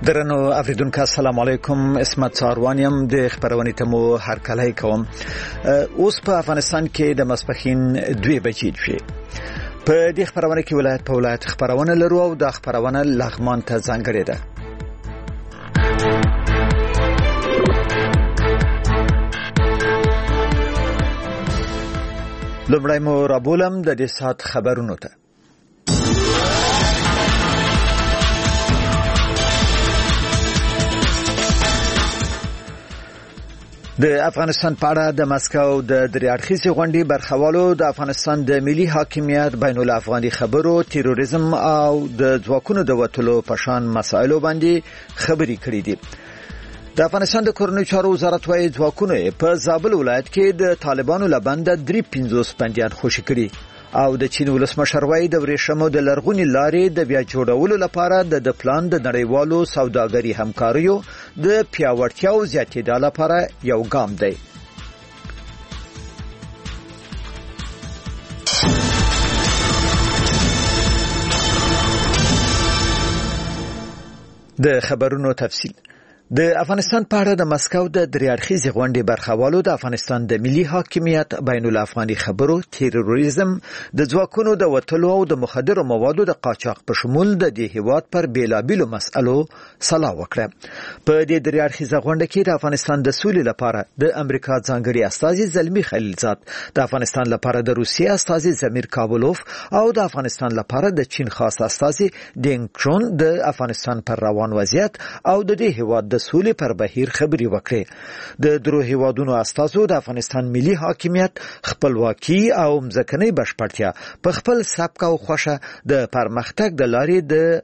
درنو اوریدونکو السلام علیکم. اسمت ساروانیم د خبرونې ته مو هرکلی کوم. اوس په افغانستان کې د ماسپښین 2 بجې شي. په دې خبرونه کې ولایت په ولایت خبرونه لرو او د خبرونه لغمان ته ځانګړې ده. لومړی مو رابولم د دې سات خبرونو ته. د افغانستان په اړه د مسکو د دریاړخیزې غونډې برخوالو د افغانستان د ملي حاکمیت، بین الافغاني خبرو، تروریزم او د ځواکونو د وټلو په شان مسایلو باندې خبرې کړې دي. د افغانستان د کورنیو چارو وزارت وايي ځواکونه په زابل ولایت کې د طالبانو لبنده 350 بنديان خوشي کړي او د چین ولسمشر وايي د ورېښمو د لرغونی لارې د بیا جوړولو لپاره د پلان د نړیوالو سوداګري همکاریو د پیاوړتیا او زیاتېدو لپاره یو ګام دی. د خبرونو تفصیل. د افغانستان په اړه د مسکو د دریاړخیزې غونډې برخوالو د افغانستان د ملي حاکمیت، بین الافغاني خبرو، تروریزم، د ځواکونو د وټلو او د مخدرو موادو د قاچاق په شمول د دې هیواد پر بیلابیلو مسألو سلا وکړه. په دې دریاړخیزه غونډه کې د افغانستان د سولې لپاره د امریکا ځانګړي استازي زلمی خلیلزاد، د افغانستان لپاره د روسیې استازي زمیر کابلوف او د افغانستان لپاره د چین خاص استازي دینګ چون د افغانستان پر روان وضعیت او د دې هیواد د سولې پر بهیر خبري وکړي. د درو هیوادونو استازو د افغانستان ملي حاکمیت، خپلواکي او مځکنۍ بشپړتیا په خپل سبک او خوښه د پرمختګ د لارې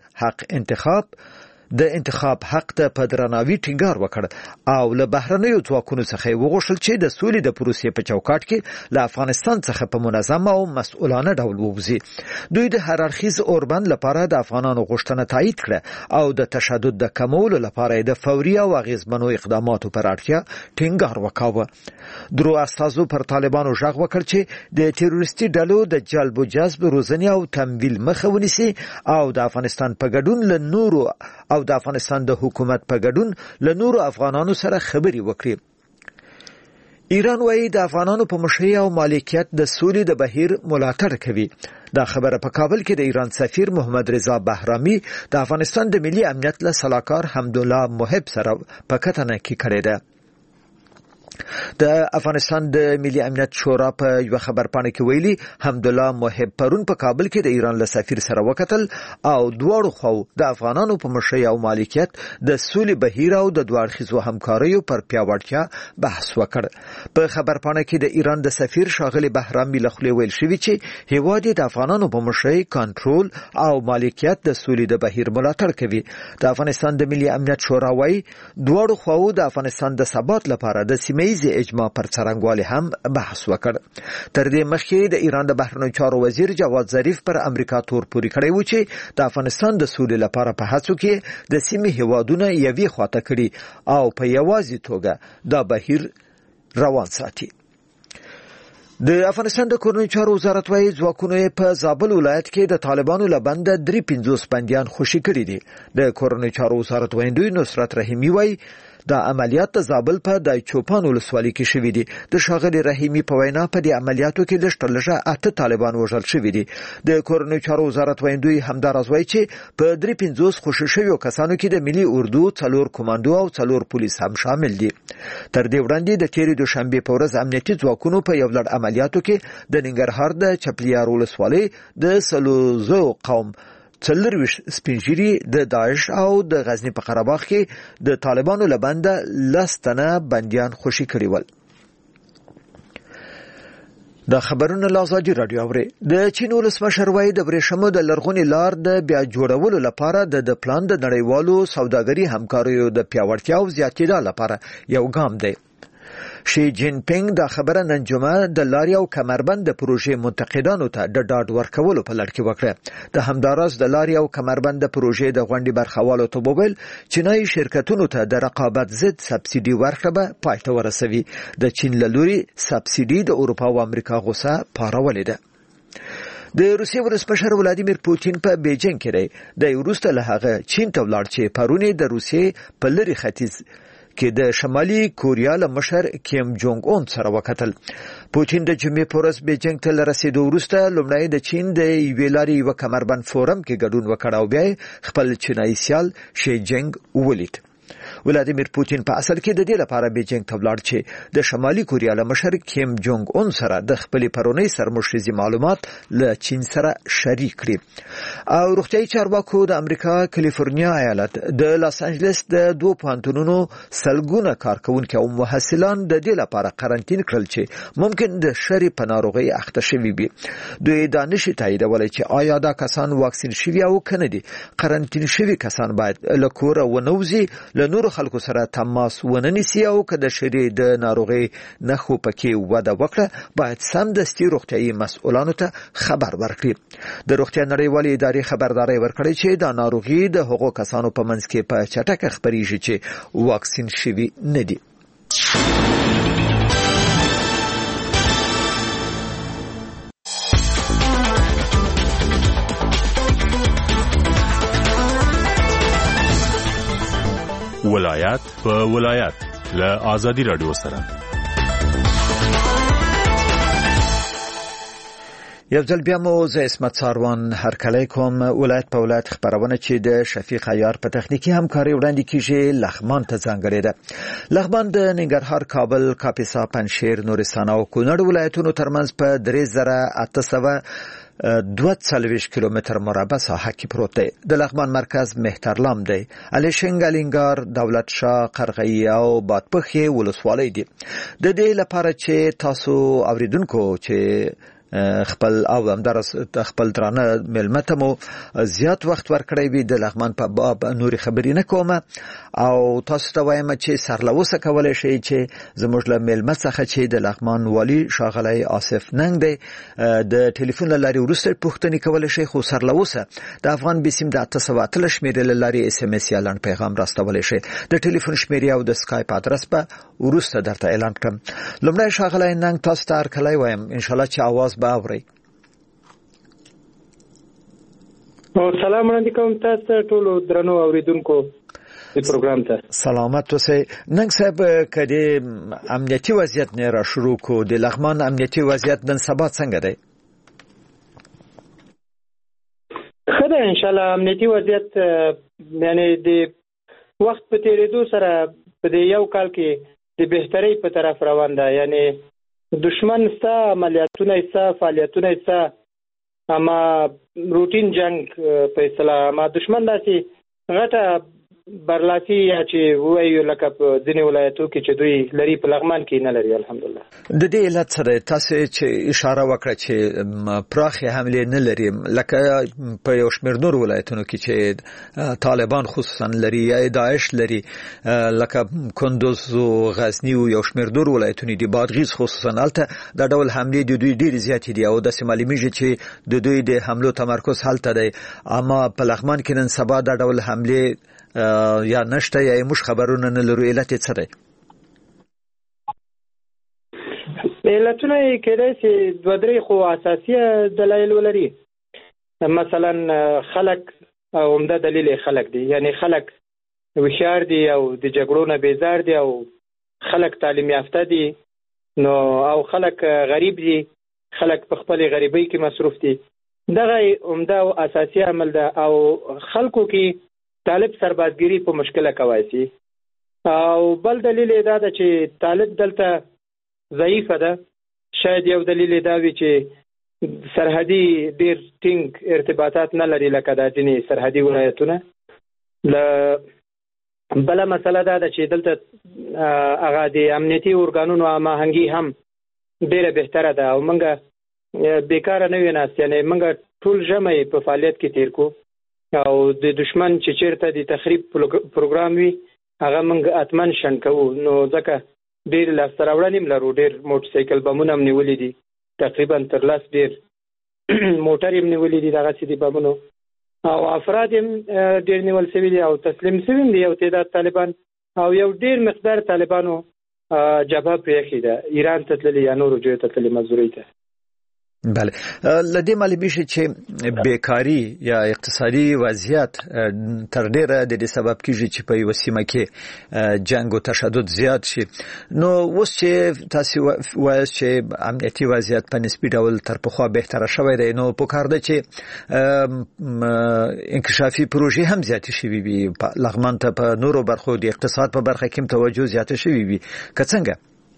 د انتخاب حق ته په درناوي ټینګار وکړ او له بهرنیو ځواکونو څخه وغوښتل چې د سولې د پروسې په چوکاټ کې له افغانستان څخه په منظم او مسؤلانه ډول ووځي. دوی د هر اړخیز اوربند لپاره د افغانانو غوښتنه تایید کړه او د تشدد د کمولو لپاره د فوري او اغیزمنو اقداماتو پر اړتیا ټینګار وکاوه. درو استازو پر طالبانو ژغ وکړ چې د تروریستي ډلو د جلب او جذب، روزنې او تمویل مخه ونیسي او د افغانستان په ګډون له نورو او د افغانستان د حکومت په ګډون له نورو افغانانو سره خبري وکړي. ایران وايي د افغانانو په مشرۍ او مالکیت د سولې د بهیر ملاتړ کوي. دا خبره په کابل کې د ایران سفیر محمد رضا بهرامي د افغانستان د ملي امنیت له سلاکار حمدالله محب سره په کتنه کې کړې ده. د افغانستان د ملي امنیت شورا په یو خبرپاڼه کې ویلي حمدالله محب پرون په کابل کې د ایران له سفیر سره وکتل او دواړو خو د افغانانو په مشرۍ او مالکیت د سولې بهیر او د دوړخیزو همکاریو پر پیاوړتیا بحث وکړ. په خبرپاڼه کې د ایران د سفیر شاغلي بهرامي له خولې ویل شوی چې هیواد د افغانانو په مشرۍ، کنټرول او مالکیت د سولې د بهیر ملاتړ کوي. د افغانستان د ملي امنیت شورا وايي دواړو خو د افغانستان د ثبات لپاره د سیمې اجماع پر څرنګوالي هم بحث وکړ. تر دې مخکې د ایران د بهرنیو چارو وزیر جواد ظریف پر امریکا تور پوري کړی و چې د افغانستان د سولې لپاره په هڅو کې د سیمې هیوادونه یوې خواته کړي او په یوازې توګه دا بهیر روان ساتي. د افغانستان د کورنیو چارو وزارت وايي ځواکونه په زابل ولایت کې د طالبانو لبنده 350 بنديان خوشي کړي دي. د کورنیو چارو وزارت ویندوی نصرت رحیمی وايي دا عملیات د زابل په دای چوپان ولسوالۍ کې شوې دي. د شاغلي رحیمی په وینا په دې عملیاتو کې لږ 8 طالبان وژل شوي دي. د کورنیو چارو وزارت ویندوی همدارز وايي چې په 350 خوشي شویو کسانو کې د ملي اردو 4 کمانډو او 4 پولیس هم شامل دي. تر دې وړاندې د تیرې دوشنبه په ورځ امنیتي ځواکونو په یو لړ عملیاتو کې د ننګرهار د چپلیار ولسوالۍ د سلوزو قوم 40 سپینجری د داعش او د غزنی په قره باغ کې د طالبانو لبنده 10 تنه بنديان خوشي کړي ول. د خبرونو لازادي رادیو اوري. د چین ولسمشر وايي د ورېښمو د لرغونی لار د بیا جوړولو لپاره د پلان د نړیوالو سوداګري همکاریو د پیاوړتیا او زیاتېدو لپاره یو ګام دی. شي جین پینګ دا خبره نن جمعه د لاري او کمربند د پروژې منتقدانو ته د ډاډ ورکولو په لړ کې وکړه. د همداراز د لاري او کمربند د پروژې د غونډې برخوالو ته وویل چینایي شرکتونو ته د رقابت ضد سبسیډي ورکړه پای ته ورسوي. د چین له لوري سبسیډي د اروپا او امریکا غوسه پارولې ده. د روسیې ولسمشر ولادیمیر پوتین په بیجینګ کې دی. د وروسته له هغه چین ته ولاړ چې پرونی د روسیې په لری ختیځ کې د شمالي کوریا له مشر کیم جونګ اون سره وکتل. پوتین د جمعې په ورځ بیجینګ ته رسیدو وروسته لومړی د چین د یوې لارې یو کمربند فورم کې ګډون وکړ او بیا خپل چینایي سیال شي جینګ ولید. ولادیمیر پوتین په اصل کې د دې لپاره بیجینګ ته ولاړ چې د شمالي کوریا له مشر کیم جونګ اون سره د خپل پرونی سرمشريزي معلومات له چین سره شریک کړي. او روغتیايي چارواکو د امریکا کالیفورنیا ایالت د لاس انجلس د دوه پوهنتونونو سلګونه کارکونکو او محصلان د دې لپاره قرنټین کړل چې ممکن د شری په ناروغي اخته شوي وي. دوی دانش تاییدول چې آیا دا کسان واکسین شوي او کنه دي. قرنټین شوي کسان باید له کور ونوزي له نور خلکو سره تماس وننسي او که د شری د ناروغي نخو پکې وده وکړه باید سمدستي روغتيایي مسؤلانو ته خبر ورکړي. د روغتیا نړیوالې ادارې خبرداري ورکړې چې دا ناروغي د هغو کسانو په منځ کې په چټکه خپريږي چې واکسین شوي نه دي. ولایت په ولایت له آزادي رادیو سره یو ځل بیا مو زه اسمت ساروان هرکلی کوم. ولایت په ولایت خبرونه چې د شفیق عیار په تخنیکی همکاري وړاندې کیږي لغمان ته ځانګړې ده. لغمان د ننګرهار، کابل، کاپیسا، پنجشیر، نورستان او کونړ ولایتونو ترمنځ په 3842 کیلومتر مربع ساحه کې پروت دی. د لغمان مرکز مهترلام دی. الیشنګ، الینګار، دولت شاه، قرغی او بادپخې ولسوالۍ دي. د دې لپاره چې تاسو اوریدونکو چې خپل او همدارس خپل درانه ملمته مو زیات وخت ورکړی وي د لغمان په باب نوري خبرې نه کوم او تاسو ته وایم چې سرلوسه کولای شي چې زموږ له ملمت څخه چې د لغمان والی شاغلی آصف ننګ دی د ټلیفون لاري ورسته پوښتنه کولای شي. خو سرلوسه د افغان بسیم د 813 شمیرې لاري اس ام اس یا لن پیغام راستولای شي. د ټلیفون شمیرې او د سکایپ ادرس په ورسته درته اعلان کړم. لومړی شاغلی ننګ تاسو ته هرکلی وایم ان شاء الله چې आवाज باوري. سلام علیکم تاسو ټول درنو اوریدونکو د پروګرام ته. سلامت اوسئ. نن صاحب کدي امنیتي وضعیت نه را شروع کو د لغمان امنیتي وضعیت نن سبا څنګه دی؟ خدای ان شاء الله امنیتي وضعیت یعنی د وخت په تیریدو سره په یو کال کې د بهترۍ په طرف روان ده. یعنی دشمن ستا عملیاتونه ستا فعالیتونه ستا اما روټین جنگ په اصطلاح اما دشمن داسې غټه برلاسی یا چې وایو لکه په ځینې ولایتو کې چې دوی لري په لغمان کې نه لري. الحمدلله. د دې علت سره تاسو چې اشاره وکړه چې پراخه حمله نه لري لکه په یو شمېر نور ولایتونو کې چې طالبان خصوصا لري یا داعش لري لکه کندوز او غزنی او یو شمېر نور ولایتونو دي بادغیس خصوصا الته د ډول حمله د دوی ډیر زیات دي او د سیمالیمیږي چې د دوی د حملو تمرکز هلته دی. اما په لغمان کې نن سبا د ډول حمله یا نشته یا موږ خبرونه نه لرو. علت څه دی؟ علتونه کېدای شي دوه درې خو اساسي دلایل ولري. مثلا خلک عمده دلیل خلک دي، یعنی خلک هوښیار دي او د جګړو نه بیزار دي او خلک تعلیم یافته دي نو او خلک غریب دي، خلک په خپل غریبۍ کې مصروف دي. دغه عمده او اساسي عمل ده او خلکو کې طالب سربازګری په مشکله کوي. او بل دلیل دا ده چې طالب دلته ضعیف ده. شاید یو دلیل دا وي چې سرحدي ډیر ټینګ ارتباطات نه لري لکه د ځینې سرحدي ولایتونه. بل مسله دا ده چې دلته هغه د امنیتي ارګانونو هماهنګي هم ډیره بهتره ده او موږ بیکاره نه ویناست. یعنی موږ ټول ژمی په فعالیت کې تیر کو او د دشمن چې چیرته د تخریب پروګرام وي هغه موږ اتمن شن کوو. نو ځکه ډیر لاسته راوړنې لرو، ډیر موټر سایکل بمونه هم نیولې دي، تقریبا تر لاس ډیر موټر هم نیولې دي دغسې دي بمونو او افراد هم ډیر نیول شوي دي او تسلیم شوي دي یو تعداد طالبان او یو ډیر مقدار طالبانو جبهه پرېښې ده ایران ته تللي یا نورو ځایو ته تللي مزدورۍ ته. بله لدې معلومه شي چې بیکاری یا اقتصادي وضعیت تر ډیره د دې سبب کیږي چې په یو سیمه کې جنگ او تشدد زیات شي نو اوس چې تاسو وایي چې امنیتي وضعیت په نسبي ډول تر پخوا بهتره شوی دی نو په کار ده چې انکشافي پروژې هم زیات شي وي لغمان ته په نورو برخو د اقتصاد په برخه کې توجه زیات شي وي که څنګه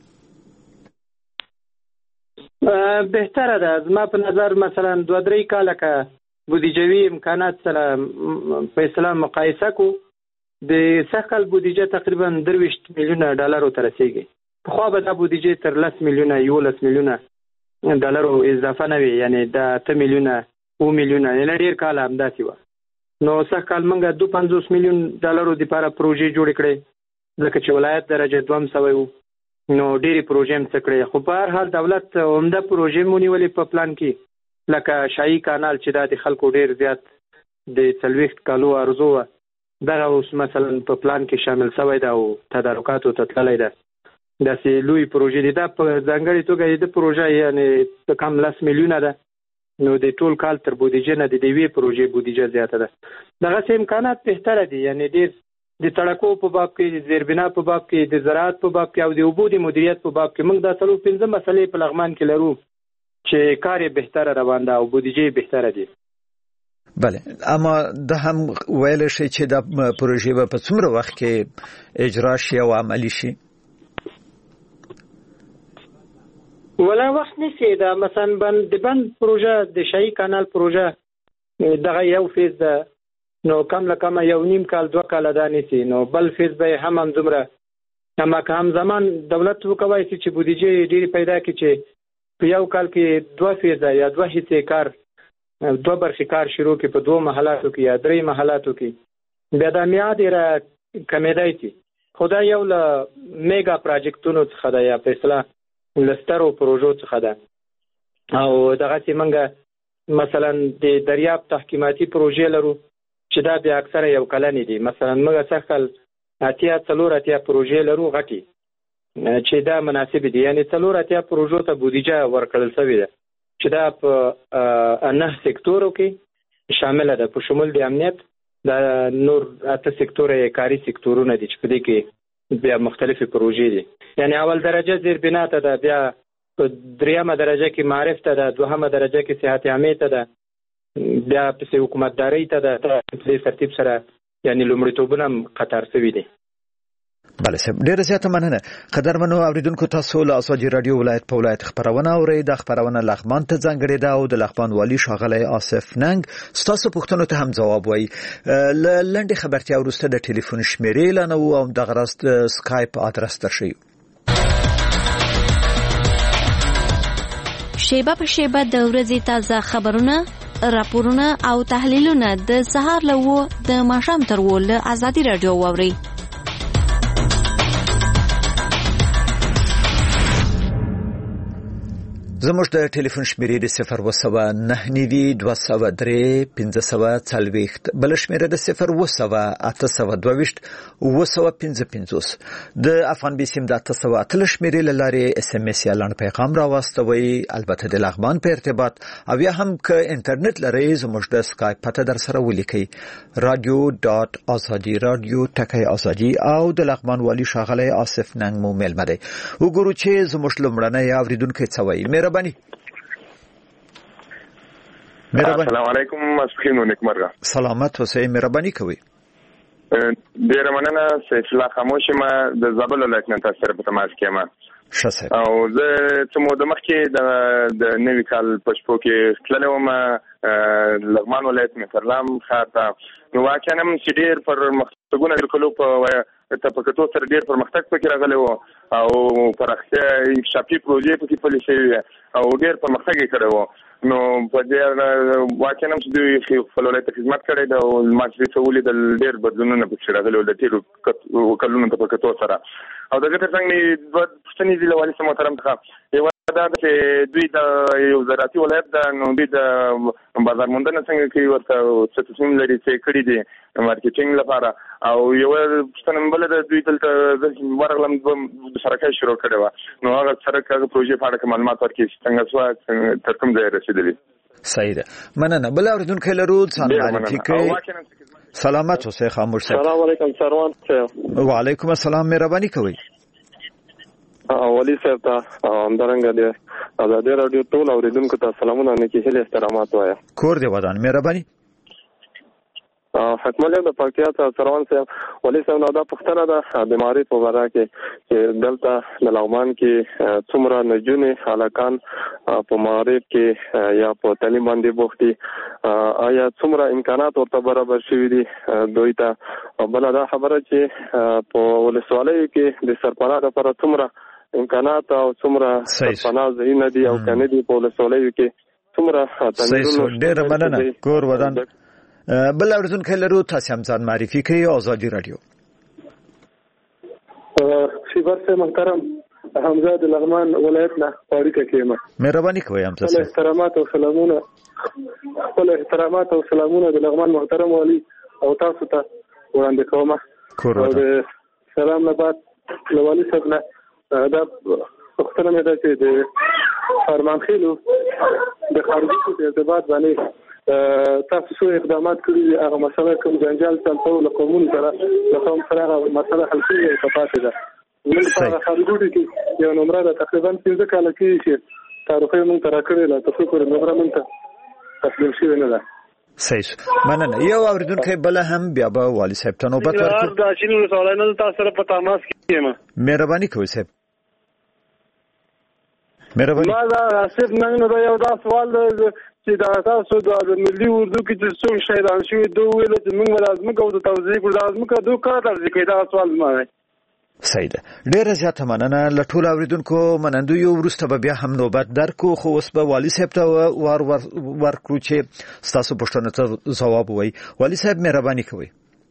بهتره ده زما په نظر مثلا 2-3 کاله که بودیجوي امکانات سره په اسلام مقایسه کو د سقل بودیجه تقریبا 23 میلیونه ډالر ته رسیدي خو به د بودیجه تر 10 میلیونه 11 میلیونه ډالر اضافه نه وي یعنی د 8 میلیونه 2 میلیونه نه ډیر کال هم داسي و نو سقل منګه 250 میلیون ډالر د لپاره پروژې جوړ کړي ځکه چې ولایت درجه 200 وو نو ډېری پروژې هم څکړي خو په هر حال دولت عمده پروژې مونیولې په پلان کې لکه شاهي کانال چې د خلکو ډېر زیات د 40 کالو ارزو دغه اوس مثلا په پلان کې شامل شوی دا او تدارکات او تطلع ده د سیلوی پروژې د په ځانګړي توګه د پروژې یعنی کم 10 میلیونه ده نو د ټول کال تر بودیجه نه د دوی پروژې بودیجه زیاته ده دغه امکانات بهتره دي یعنی ډېر د تړکو په باب کې د زیربنا په باب کې د زراعت په باب کې او د اوبو د مدیریت په باب کې موږ د 15 مسلې په لغمان کې لرو چې کار بهتره روان ده او بودیجه بهتره دي بله اما د هم ویل شي چې د پروژې په څومره وخت کې اجرا شي او عملی شي ولا وخت نشي دا مثلا بند پروژه د شاهي کانال پروژه دغه یو فیز ده نو کم لکه یو نیم کال 2 کال دا نسی نو بل فیز به هم زمره اما که هم زمان دولت وکوي چې بودیجه ډیری پیدا کړي چې په یو کال کې 2 فیز یا 2 حصے کار 2 برخې کار شروع کړي په 2 محلاتو کې یا 3 محلاتو کې بیا د میاد را کمیدای شي خدای یو له میگا پروجیکټونو څخه دا یا فیصله لسترو پروژو څخه ده او دغه چې منګه مثلا د دریاب تحکیماتي پروژې لرو چې دا بیا اکثره یو کلنې دي مثلا موږ څخه اتیا پروژې لرو غټي چې دا مناسب دي یعنی 4 پروژو ته بودیجه ورکړل شوې ده چې دا په 9 سکتورو کې شامل ده په شمول د امنیت د نور 8 سکتوري کاری سکتورونه دي چې په دې کې بیا مختلفې پروژې دي یعنی اول درجه زیربنا ته ده بیا په 3مه درجه کې معرف ته ده 2مه درجه کې صحت عامه ته ده بیا په حکومتداري ته د ترتیب سره یعنی لومړیتوبونه قطار شوی دي بله سم ډیره زیاته مننه قدرمنو اوریدونکو تاسو له ازادي رادیو ولایت په ولایت خبرونه اورئ د خبرونه لغمان ته ځانګړې ده او د لغمان والی ښاغلی آصف ننګ ستاسو پوښتنو ته هم جواب وایي لنډه خبرتیا وروسته د ټلیفون شمیرې لانه او د غرست سکایپ ادرس درشي شیبه په شیبه د ورځې تازه خبرونه راپورونه او تحلیلونه د سهار له و د ماښام تر و له ازادي رادیو واوري زموږ د ټلیفون شمیرې د 02922031540 بل شمیره د 02822 د افغان بیسیم د 808 شمیرې لاره اس ام اس یا لاند پیغام راوستوي البته د لغمان په ارتباط او یا هم ک انټرنیټ لري زموږ د سکایپ پته در سره ولیکي radio.azadi.radio.azadi او د لغمان والی ښاغلی آصف ننګ مو ملمه دی وګورو چې زموږ لمړنۍ اوریدونکو څه وایي مهرباني السلام علیکم مسخین و نیکمرغه سلامت اوسئ مهرباني کوئ ډیره مننه سیف الله خاموش ما د زابل ولایت نه تاسو سره په تماس کې ما او زه چې مو د مخکې د نوي کال په شپو کې تللی وم لغمان ولایت مفرلام ښار ته نو واقعا هم چې ډېر پرمختګونه کولو په تفکتو سره ډېر پرمختګ پکې راغلی و او پراختیا انکشافي پروژې پکې پلي شوي او ډېر پرمختګ یې کړی و نو په دې واقعا هم چې دوی خپل ولایت ته خدمت کړی ده او ما چې څه ولیدل ډېر بدلونونه پکې راغلي و د تېرو کلونو تفکتو سره او دغه ترڅنګ مې دوه پوښتنې دي له والي صاحب محترم څخه یوه دا چې دوی د یو زراعتي ولایت د نو دوی د بازار موندنه څنګه کوي ورته څه تصمیم لري چې کړي دي مارکیټینګ لپاره او یو څه بل د دوی دلته ورغلم شرکت شروع کړي و نو هغه شرکت پروژې په اړه معلومات ورکړي څنګه سوا تر کوم ځای رسیدلی. صحیح ده. مننه. بل اوریدونکو لرو معرفي کوي. سلامت اوسئ خاموش صاحب. السلام علیکم سروان صاحب. وعلیکم السلام. مهرباني کوئ. ولی صاحب ته همدارنګه د ازادي رادیو ټول اوریدونکو ته سلامونه نیکی هیله احترامات وایم. کور دی ودان. مهرباني. حکمل د پکتیا ته سروان صاحب ولی صاحب نو دا پښتنه ده د معرفت په اړه کې چې دلته د لغمان کې څومره نجونې حالکان په معرفت کې یا په تعلیم باندې بوختي آیا څومره امکانات ورته برابر شوي دي دوی ته. بل دا خبره چې په ولسوالۍ کې د سرپرست لپاره څومره امکانات او څومره سرپرست ځایونه دي او کنه دي په ولسوالۍ کې څومره تنظیمونه. ډېر مننه. کور ودان. بل اوریدونکو لرو تاسو هم ځان معرفي کوي. آزادي رادیو. شیبر سے محترم حمزه د لغمان ولایت نه اړیکه کېما. مهرباني کوئ. هم تاسو احترامات او سلامونه خپل احترامات او سلامونه د لغمان محترم والی او تاسو ته وړاندې کوم. کور سلام نه بعد لوالی صاحب نه دا وختونه مې ده چې د فرمانخیلو د خارجي د ارتباط باندې تاسو څو اقدامات کړی هغه مسله کوم جنجال څنګه له قومون سره له قوم سره مسله حل شوی او پاتې ده. نن په خارجي کې یو نمبر ده تقریبا 15 کال کې چې تاریخي مونږ ترا کړی لا تاسو پر نمبر مونږ ته تسلیم شوی نه ده. صحیح. مننه. یو اوریدونکو بل هم بیا به والی صاحب ته نوبت ورکړو. دا چې نو سوال نه تاسو سره په تماس کې یم. مهرباني کوئ صاحب. مهرباني. ما دا صرف نه دا یو دا سوال چې دا تاسو د ملي اردو کې چې څو شهیدان شوي دوه ویل چې موږ لازم کوو د توضیح کړو لازم کوو دوه کار درځي کې دا سوال ما. صحیح ده. ډېر زیات مننه. لټول اوریدونکو منندو یو ورسته به بیا هم نوبت درکو خو اوس به والی صاحب ته ورکړو چې تاسو پوښتنه ته ځواب وایي. والی صاحب مهرباني کوئ.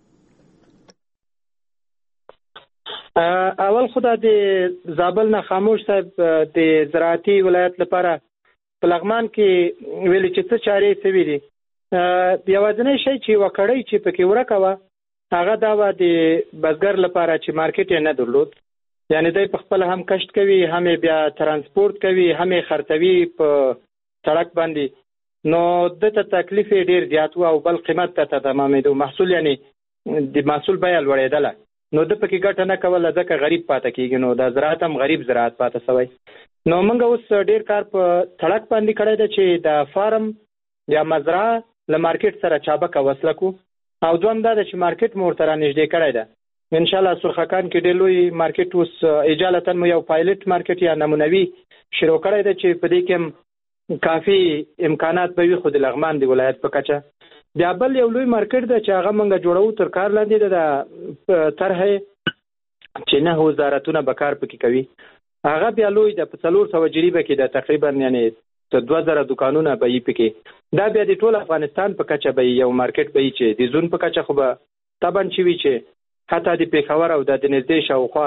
اول خدای د زابل نه خاموش صاحب د زراعتي ولایت لپاره په لغمان کې ویل چې څه چارې سوي دي. یوازینی شی چې وکړی چې پکې ورکوه هغه دا و د بزګر لپاره چې مارکیټ یې نه درلود. یعنی دوی په خپل هم کشت کوي هم بیا ترانسپورت کوي هم خرڅوي په سړک باندې. نو دته تکلیف ډیر زیات و او بل قیمت ته تمامېدو. محصول یعنی د محصول بیه لوړېدله. نو د پکې ګټه نه کوله ځکه غریب پاتې کېږي. نو د زراعت هم غریب زراعت پاتې شوی. نو موږ اوس ډیر کار په سړک باندې کړی دی چې د فارم یا مزرعه له مارکیټ سره چابکه وصله کو او دوم دا چې مارکیټ مو ورته نږدې کړی ده. ان شاء الله سرخکان کې ډېر لوی مارکیټ اوس اجالتا مو یو پایلټ مارکیټ یا نمونوي شروع کړی دی چې په دې کې کافي امکانات به وي خو د لغمان دی ولایت په کچه. بیا بل یو لوی مارکیټ ده چې هغه موږ جوړو تر کار لاندې د طرحې چې نه وزارتونه به کار پکې کوي. هغه بیا لوی د 400 جریبه کې د تقریبا یعنی 2000 دکانونه به یې پکې. دا بیا د ټول افغانستان په کچه به یو مارکیټ به یې چې د زون په کچه خو به طبعا چې وی چې حتی د پیښور او د نږدې شاوخوا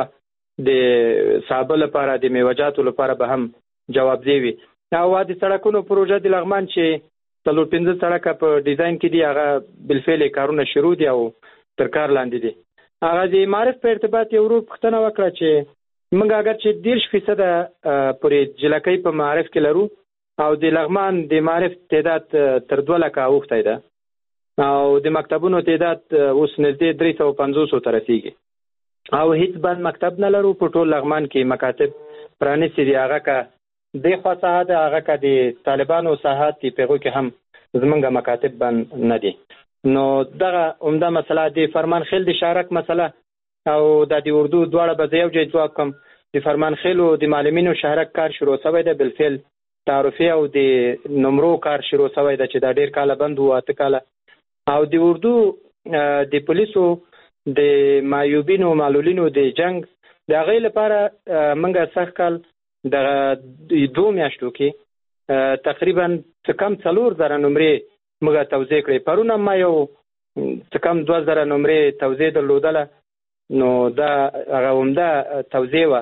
د صابه لپاره د میوجاتو لپاره به هم جواب دی وي. او د سړکونو پروژه د لغمان چې 315 سړک په ډیزاین کې دی هغه بالفعل کارونه شروع دي او تر کار لاندې دي. هغه د معرفت په ارتباط یو ورو پوښتنه وکړه چې موږ اگر چې 10% پورې جلکۍ په معرف کې لرو او د لغمان د معرف تعداد تر 2 لک اوختی ده او د مکتبونو تعداد اوس نږدې 350 ته رسیږي او هیڅ بند مکتب نه لرو. په ټول لغمان کې مکاتب پرانیستي دي. هغه که د خوا ساحه ده هغه که د طالبانو ساحات دي په هغو کې هم زمونږ مکاتب بند نه دي. نو دغه عمده مسله د فرمانخیل د شارک مسله او د اردو دواړه به یو ځای ځواب کوم. د فرمانخیل او د معلمینو شهرک کار شروع شوی دی بالفعل. تعرفي او د نمرو کار شروع شوی دی چې دا ډیر کاله بند و 8 کاله. او د اردو د پولیسو د معیوبینو معلولینو د جنگ د هغې لپاره موږ سخت کال د 2 میاشتو کې تقریبا څه کم 4000 نمرې موږ توزیع کړې. پرونه ما یو څه کم 2000 نمرې توزیع درلودله. نو دا هغه عمده توزیع وه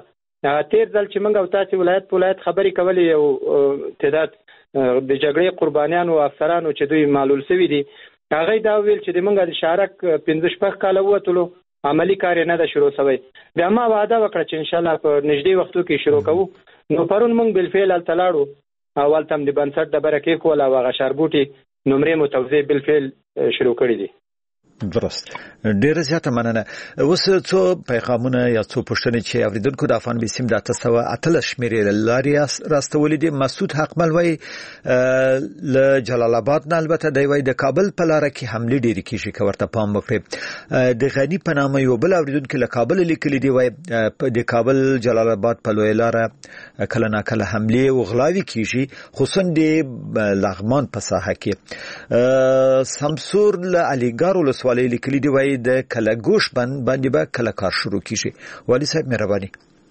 تیر ځل چې موږ او تاسو ولایت په ولایت خبرې کولې یو تعداد د جګړې قربانیان او افسرانو چې دوی معلول شوي دي هغه دا ویل چې د موږ د شارک 15 کال وته عملی کار نه ده شروع شوی بیا ما وعده وکړه چې ان شاء الله په نږدې وختو کې شروع کوو نو پرون موږ بالفعل تلاړو اول تم د بنسټ د برکې کول او هغه شاربوټي نمرې متوزع بالفعل شروع کړی دي درست ډیره زیاته مننه اوس څو پیغامونه یا څو پوښتنې چې اوریدونکو د افغان بیسیم د 908 شمیرې لاري راستولې دي مسعود حقمل وای ل جلال آباد نه البته دی وای د کابل په لار کې حمله ډیره کیږي کورته پام وکړي د غنی په نامه یو بل اوریدونکو له کابل لیکلي دی وای د کابل جلال آباد په لوی لار کله نا کله حمله او غلاوي کیږي خصوصا د لغمان په ساحه کې سمسور له علیګار ولسوالۍ لیکلي دی وای د کلګوش باندې به کله کار شروع کیږي والی صاحب مهرباني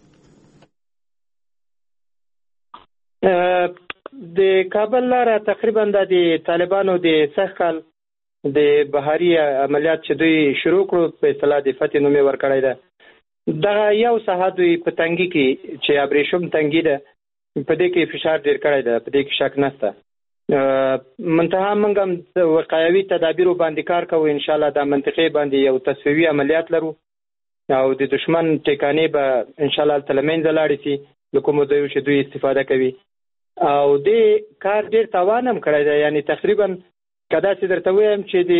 د کابل لاره تقریبا د طالبانو د سخل د بهاري عملیات چې دوی شروع کړو په اصطلاح د فتح نومې ورکړی ده دا یو ساحه دوی په تنګي کې چې ابریشم تنګي ده په دې کې فشار ډیر کړی ده په دې کې شک نشته منتها موږ هم وقایوي تدابیر باندې کار کوو ان شاء الله د منطقې باندې یو تصفیوي عملیات لرو او د دشمن ټکانې به ان شاء الله تلمین زلاړي سي لکه مو دوی چې دوی استفاده کوي او د کار ډیر توان هم کړی دی یعنی تقریبا کدا چې درته وایم چې د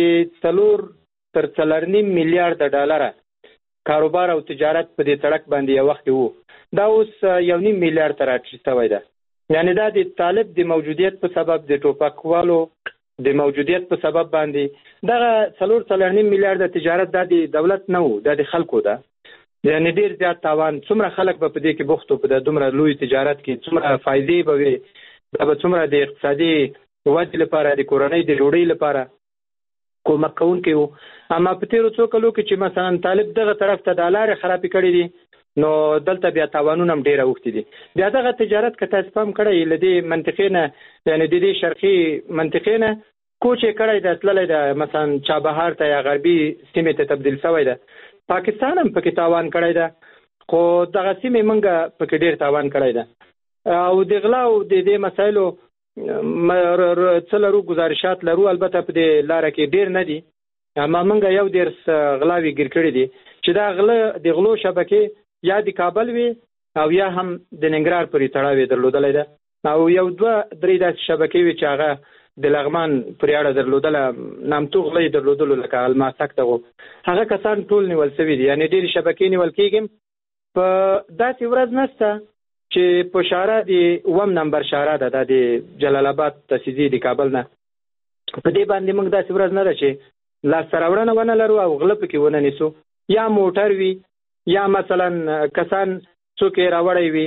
3.4 میلیارډ ډالر کاروبار او تجارت په دې سړک باندې یو وخت وو دا اوس 1.5 میلیارډ تر راټیټوي ده یعنی دا د طالب د موجودیت په سبب د ټوپکوالو د موجودیت په سبب باندې دا 3.4 میلیارډ تجارت د دولت نه وو د خلکو ده یعنی ډیر زیات تاوان څومره خلک په دې کې بوختو په دومره لوی تجارت کې څومره فائدې به وي دا به څومره د اقتصادي ودې لپاره د کورنۍ د جوړې لپاره کومک کوونکی وو اما په تیرو څو کلو کې چې مثلا طالب دغه طرف ته د لارې خرابې کړې دي نو دلته بیا تاوانونه هم ډیر اوختي دي بیا دغه تجارت کته سپم کړی لدی منطقې نه یعنی د دې شرقي منطقې نه کوچې کړی د تللې د مثلا چابهار ته یا غربي سیمه ته تبدیل شوی ده پاکستان هم پکې تاوان کړی ده خو دغه سیمه منګه پکې ډیر تاوان کړی ده او د غلا او د دې مسایلو څلورو گزارشات لرو البته په دې لار کې ډیر نه دي اما منګه یو ډیر غلاوي ګر کړی دي چې دا د غلو شبکې یا د کابل وی او یا هم د ننګرهار پورې تړاو درلودلای ده او یو دوه درې د شبکې وی چې هغه د لغمان پورې اړه درلودله نامتو غلې درلودلو لکه الماسک دغه هغه کسان ټول نیول شوی دي یعنی ډېر شبکې نیول کېږي په داسې ورځ نشته چې په شاره دی وم نمبر شاره ده د جلال آباد تسیزي د کابل نه په دې باندې موږ داسې ورځ نه ده چې لا سراوړنه ونه لرو او غلپ کې ونه نیسو یا موټر وی یا مثلا کسان څوک راوړی وي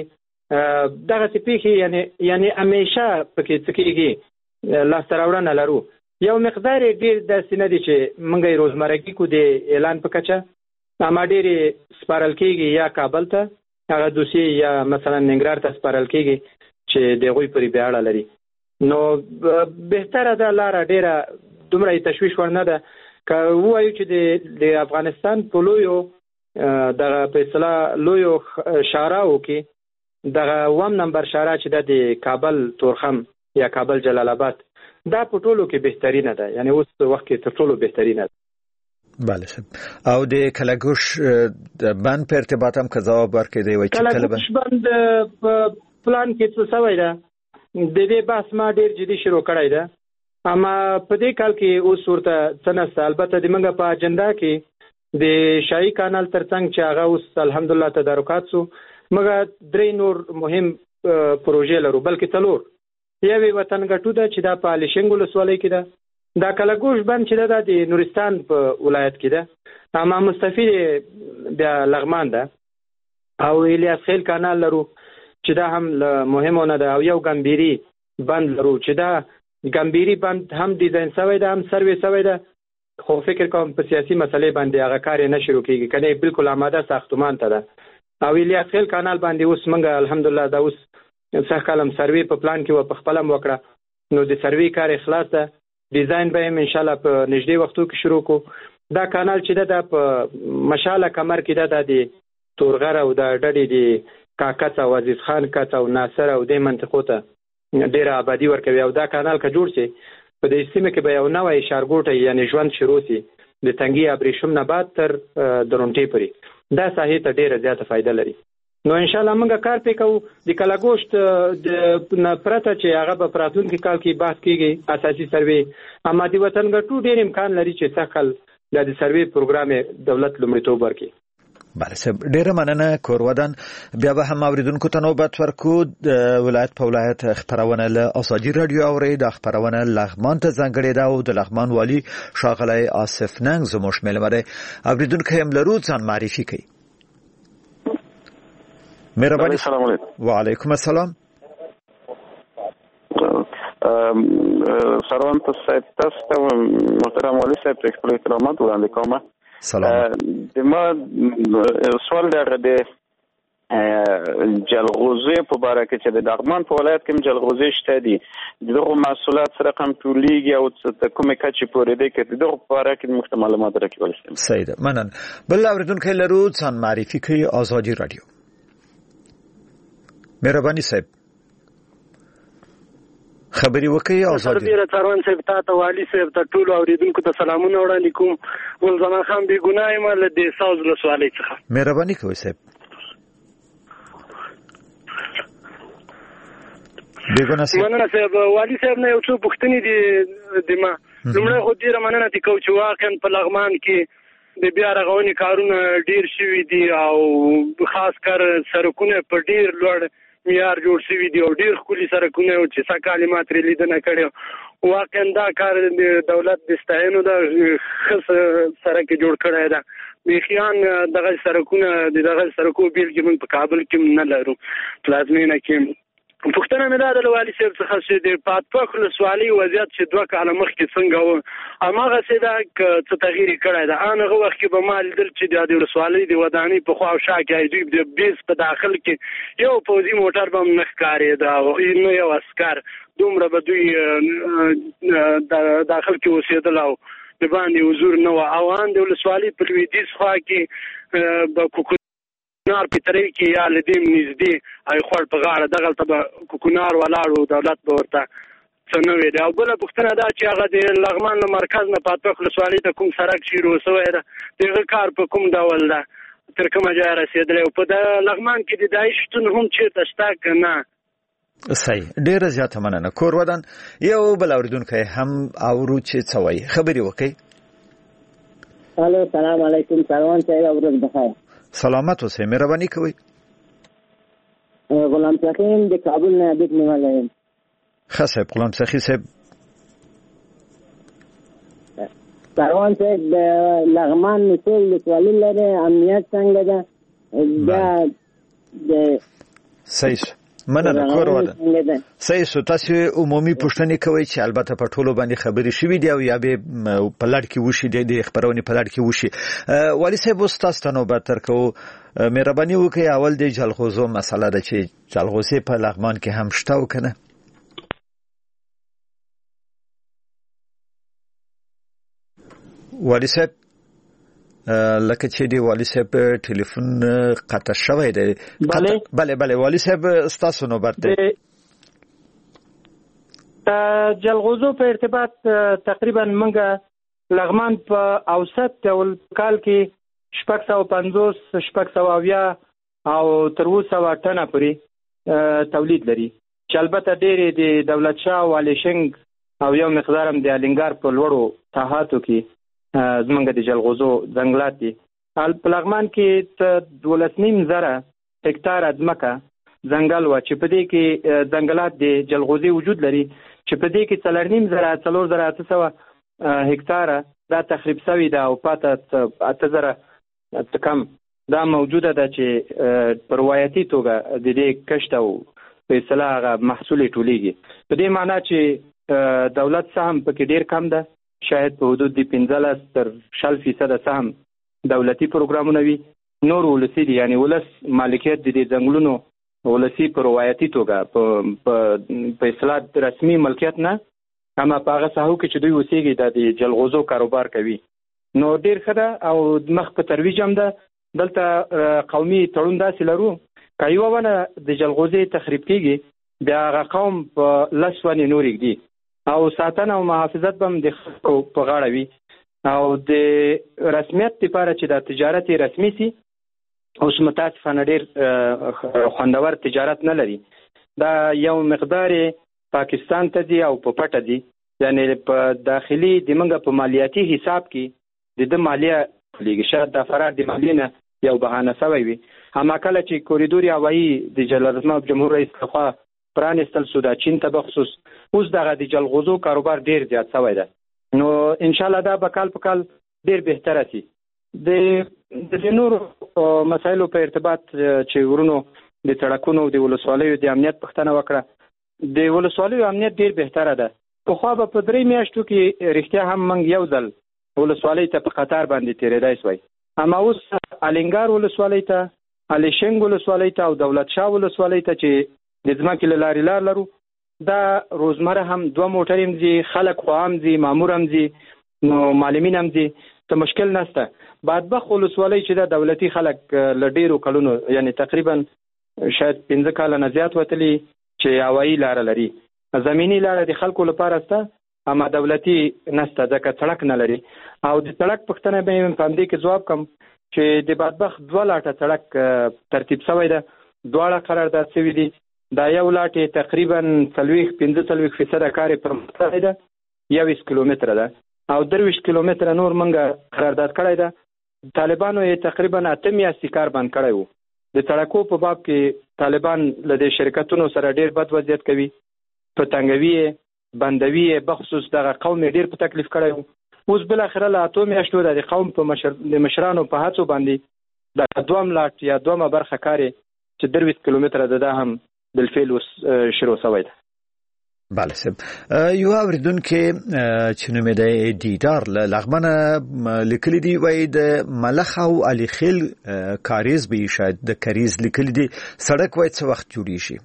دغه پیخي یعنی همیشه پکې څکیږي لا سراوړنه لرو یو مقدار ډیر داسې نه دي چې موږ روزمرګي کو د اعلان په کچه اما ډیر سپارل کېږي یا کابل ته هغه دوسی یا مثلا ننګرهار ته سپارل کېږي چې دغوی پرې بیاړه لري نو بهتره ده لار ډیره دومره تشویش ورنه ده که وایو چې د افغانستان په لویو دغه په اصطلاح لویو شاراو کې دغه وم نمبر شارا چې د کابل تورخم یا کابل جلال آباد دا په ټولو کې بهترینه ده یعنی اوس وخت کې تر ټولو بهترینه ده بله او د کلګوش بند په ارتباط هم که جواب ورکړي دی وای چې کلګوش بند په پلان کې څه شوی ده د دې بحث ما ډیر جدي شروع کړی ده اما په دې کال کې اوس ورته څنګه البته د منګه په اجنډا کې د شاهي کانال ترڅنګ چې هغه اوس الحمدلله تدارکات سو مګر درې نور مهم پروژې لرو بلکې څلور یوه وطن ګټو ده چې دا په الیشنګ ولسوالۍ کې ده دا کلګوش بند چې ده د نورستان په ولایت کې ده اما مستفید بیا لغمان ده او الیاس خیل کانال لرو چې دا هم مهمونه ده او یو ګمبيري بند لرو چې دا ګمبيري بند هم ډیزاین شوی ده هم سروې شوی ده خو فکر کوم په سیاسي مسلې باندې هغه کار نه شروع کیږي کنه بالکل آماده ساختمان ته ده او الیاس خیل کانال باندې اوس منګه الحمدلله دا اوس څه کلم سروې په پلان کې و په خپل وکړه نو د سروې کار اخلاص ده ډیزاین به ان شاء الله په نږدې وختو کې شروع کو دا کانال چې ده په مشاله کمر کې ده د تورغره او د ډډې د کاکڅ او عزیز خان کڅ او ناصر او د منطقو ته ډېر آبادی ورکوي او دا کانال که جوړ شي په دې سیمه کې به یو نوی ښارګوټی یعنی ژوند شروع شي د تنګي ابریشم نه بعد تر درونټې پورې دا ساحې ته ډېره زیاته فایده لري. نو ان شاء الله موږ کار پې کوو د کلاګوشت نه پرته چې هغه به په راتلونکي کال کې بحث کېږي اساسي سروې اما د وطن ګټو ډېر امکان لري چې سږ کال د سروې پروګرام دولت لومړیتوب ورکړي. بله صاحب ډیره مننه کورودان. بیا به هم اوریدونکو ته نوبت ورکو. د ولایت په ولایت خبرونه له ازادي رادیو اوري د خبرونه لغمان ته ځانګړې ده او د لغمان والی ښاغلی آصف ننګ زموږ مېلمه دی. اوریدونکو هم لرو ځان معرفي کوي. مهرباني. السلام علیکم. وعلیکم السلام. سروان صاحب تاسو ته محترم والی صاحب ته خپل احترامات وړاندې کوم. سلام. د ما سوال دغه د جلغوزي په اړه کې چې د لغمان په ولایت کې جلغوزي شته دي دغه محصولات سره کوم ټولېږي او څه کومه کچې پورې دی کې دغه په اړه کې مختلف معلومات راکول شي. صحیح ده مننه. بل اوریدونکو لرو ځان معرفي کوي ازادي رادیو. مهرباني صاحب خبري وکي ازادي. سربیره څاروان صاحب ته والی صاحب ته ټول اوریدونکو ته سلامونه وړاندې کوم. ول زمان خان بي ګناه مل د ساوز له سوالي څخه. مهرباني کوي صاحب. بیگونه صاحب. مننه صاحب والی صاحب نه یو څه پوښتنې دي ما لمړی خو ډیره مننه دي کوم چې واقعا په لغمان کې د بیا رغونې کارونه ډیر شوي دي او خاص کر سرکونه په ډیر لوړ معیار جوړ شوي دي او ډیر ښکلي سرکونه چې څه کلمات یې لیدنه کړې. واقعا دا کار د دولت د ستاینو د ښه سرک جوړ کړی ده. بیخیان دغه سرکونه دغه سرکو بیلګې موږ په کابل کې نه لرو پلازمینه کې. پوښتنه مې دا د والي صاحب څخه چې د پاتپاک ولسوالۍ وضعیت چې 2 کاله مخکې څنګه و هماغسې ده که څه تغییر یې کړی ده. هغه وخت کې به ما لیدل چې د ولسوالۍ د ودانۍ په خوا او شا کې دوی د بیس په داخل کې یو پوځي موټر به هم نه ښکارېده او نه یو عسکر دومره به دوی داخل کې اوسېدل او د باندې حضور نه و. او ان د ولسوالۍ په لویدیځ خوا کې به کوکنار په طرف کې یا لدیم نږدې ay خور په غاړه دغه ته کوکنار ولاړو دولت به ورته څه نه ویل. او بل پوښتنه دا چې هغه د لغمان مرکز نه پاتپاک ولسوالۍ ته کوم سړک شروع شوی ده دغه کار په کوم ډول ده تر کومه ځای رسېدلی او په د لغمان کې د داعش شتون هم چېرته شته که نه؟ صحیح ډېره زیاته مننه. کور ودان یو بل اورېدونکی هم اورو چې څه وایي خبرې وکړئ. الو سلام علیکم سروان صاحب ورځ بخیر. سلامت اوسئ مهرباني کوئ. غلام سخی د کابل نه بیت نیولای یم. ښه صاحب غلام سخی صاحب. سروان صاحب د لغمان مسول ولسوالۍ لري امنیت څنګه ده؟ دا صحیح مننه کور ودان. صحیح سو تاسو عمومي پوښتنې کوي چې البته په ټولو باندې خبرې شوي دي او یا به په لړ کې وشي د خبرونې په لړ کې وشي. والی صاحب اوس تاسو ته نوبت درکوو. مهرباني وکړئ اول د جلغوزو مسله ده چې جلغوزي په لغمان کې هم شته او که نه؟ والی صاحب لکه چې دی والی صاحب ټلیفون قطع شوی دی. بله والی صاحب ستاسو نوبت دی. جلغوزو په ارتباط تقریبا موږ لغمان په اوسط ډول کال کې 650 670 او تر 200 ټنه پورې تولید لري چې البته ډېرې د دولت شاه والیشنګ او یو مقدار هم د الینګار په لوړو ساحاتو کې زمونږ د جلغوزو ځنګلات دي. په لغمان کې 12,000 هکتاره ځمکه ځنګل وه چې په دې کې ځنګلات د جلغوزي وجود لري چې په دې کې 4,800 هکتاره دا تخریب شوي ده او پاته 8,000 کم دا موجوده ده چې په روایتي توګه د دې کښت او په اصطلاح هغه محصول یې ټولېږي. په دې معنا چې دولت سهم پکې ډېر کم ده شاید په حدود د 15 تر 20% سهم دولتي پروګرامونه وي نور ولسي دي یعنی ولس مالکیت د دې ځنګلونو ولسي په روایتي توګه په اصطلاح رسمي ملکیت نه اما په هغه ساحو کې چې دوی اوسېږي د جلغوزو کاروبار کوي نو ډېر ښه ده او مخ په ترویج هم ده. دلته قومي تړون داسې لرو که یوه ونه د جلغوزي تخریب کېږي بیا هغه قوم په 10 ونې نور ږدي او ساتنه او محافظت به هم د خلکو په غاړه وي او د رسمیت لپاره چې د تجارت رسمي سي اوس متاسفانه ډېر خوندور تجارت نه لري. دا یو مقدار پاکستان ته دی او په پټه دی، یعنی په داخلي د منګه په مالیاتي حساب کې د مالیه لګي شاید د فرار د مالیې نه یو بهانه سوی وي. اما کله چې کوریدور هوایي د جلالالمآب جمهور رئیس لخوا پرانستل شو د چین ته بخصوص، اوس دغه د جلغوزو کاروبار ډیر زیات شوی ده. نو ان شاء الله دا به کال په کال ډیر بهتره شي. د نورو مسایلو په ارتباط چې ورونو د سړکونو د ولسوالیو د امنیت پوښتنه وکړه، د ولسوالیو امنیت ډیر بهتره ده. پخوا به په 3 میاشتو کې رښتیا هم موږ یو ځل ولسوالۍ ته په قطار باندې تېرېدای سوی، اما اوس الینګار ولسوالۍ ته، الیشنګ ولسوالۍ ته او دولت شاه ولسوالۍ ته چې د ځمکې له لارې لار لرو، دا روزمره هم 2 موټرې هم ځي، خلک خو هم ځي، مامور هم ځي، نو معلمین هم ځي، ته مشکل نشته. بدبخت ولسوالۍ چې دا دولتي خلک له ډېرو کلونو یعنی تقریبا شاید 15 کاله نه زیات وتلي چې هوایي لاره لري، زمینی لاره د خلکو لپاره شته اما دولتي نشته ځکه سړک نه لري. او د سړک پوښتنه به یې په همدې کې ځواب کوم چې د بدبخت 2 لاټه سړک ترتیب شوی ده، دواړه قرارداد شوي دي. دا یو لاټ تقریبا 45% کار پرمختګ ده، 21 کیلومتره ده او 23 کیلومتره نور منګه قرارداد کړی ده. طالبانو یې تقریبا 8 میاشتې کار بند کړی وو. د سړکو په باب کې طالبان له دې شرکتونو سره ډیر بد وضعیت کوي، په تنګوي بندوي بخصوص دغه قوم ډیر په تکلیف کړی وو. اوس بل اخره له 8 میاشتو د قوم په مشرانو په هڅو باندې د 2 لاټ یا 2 برخه کاری چې 23 کیلومتره ده هم بالفعل شروع شوی ده. بله صاحب، یو اوریدونکو چې نوم یې دیدار لغمنه لیکلی دی وای د ملخ او علي خیل کاریز به شاید د کاریز لیکلی دی سړک وای څه وخت جوړی شي؟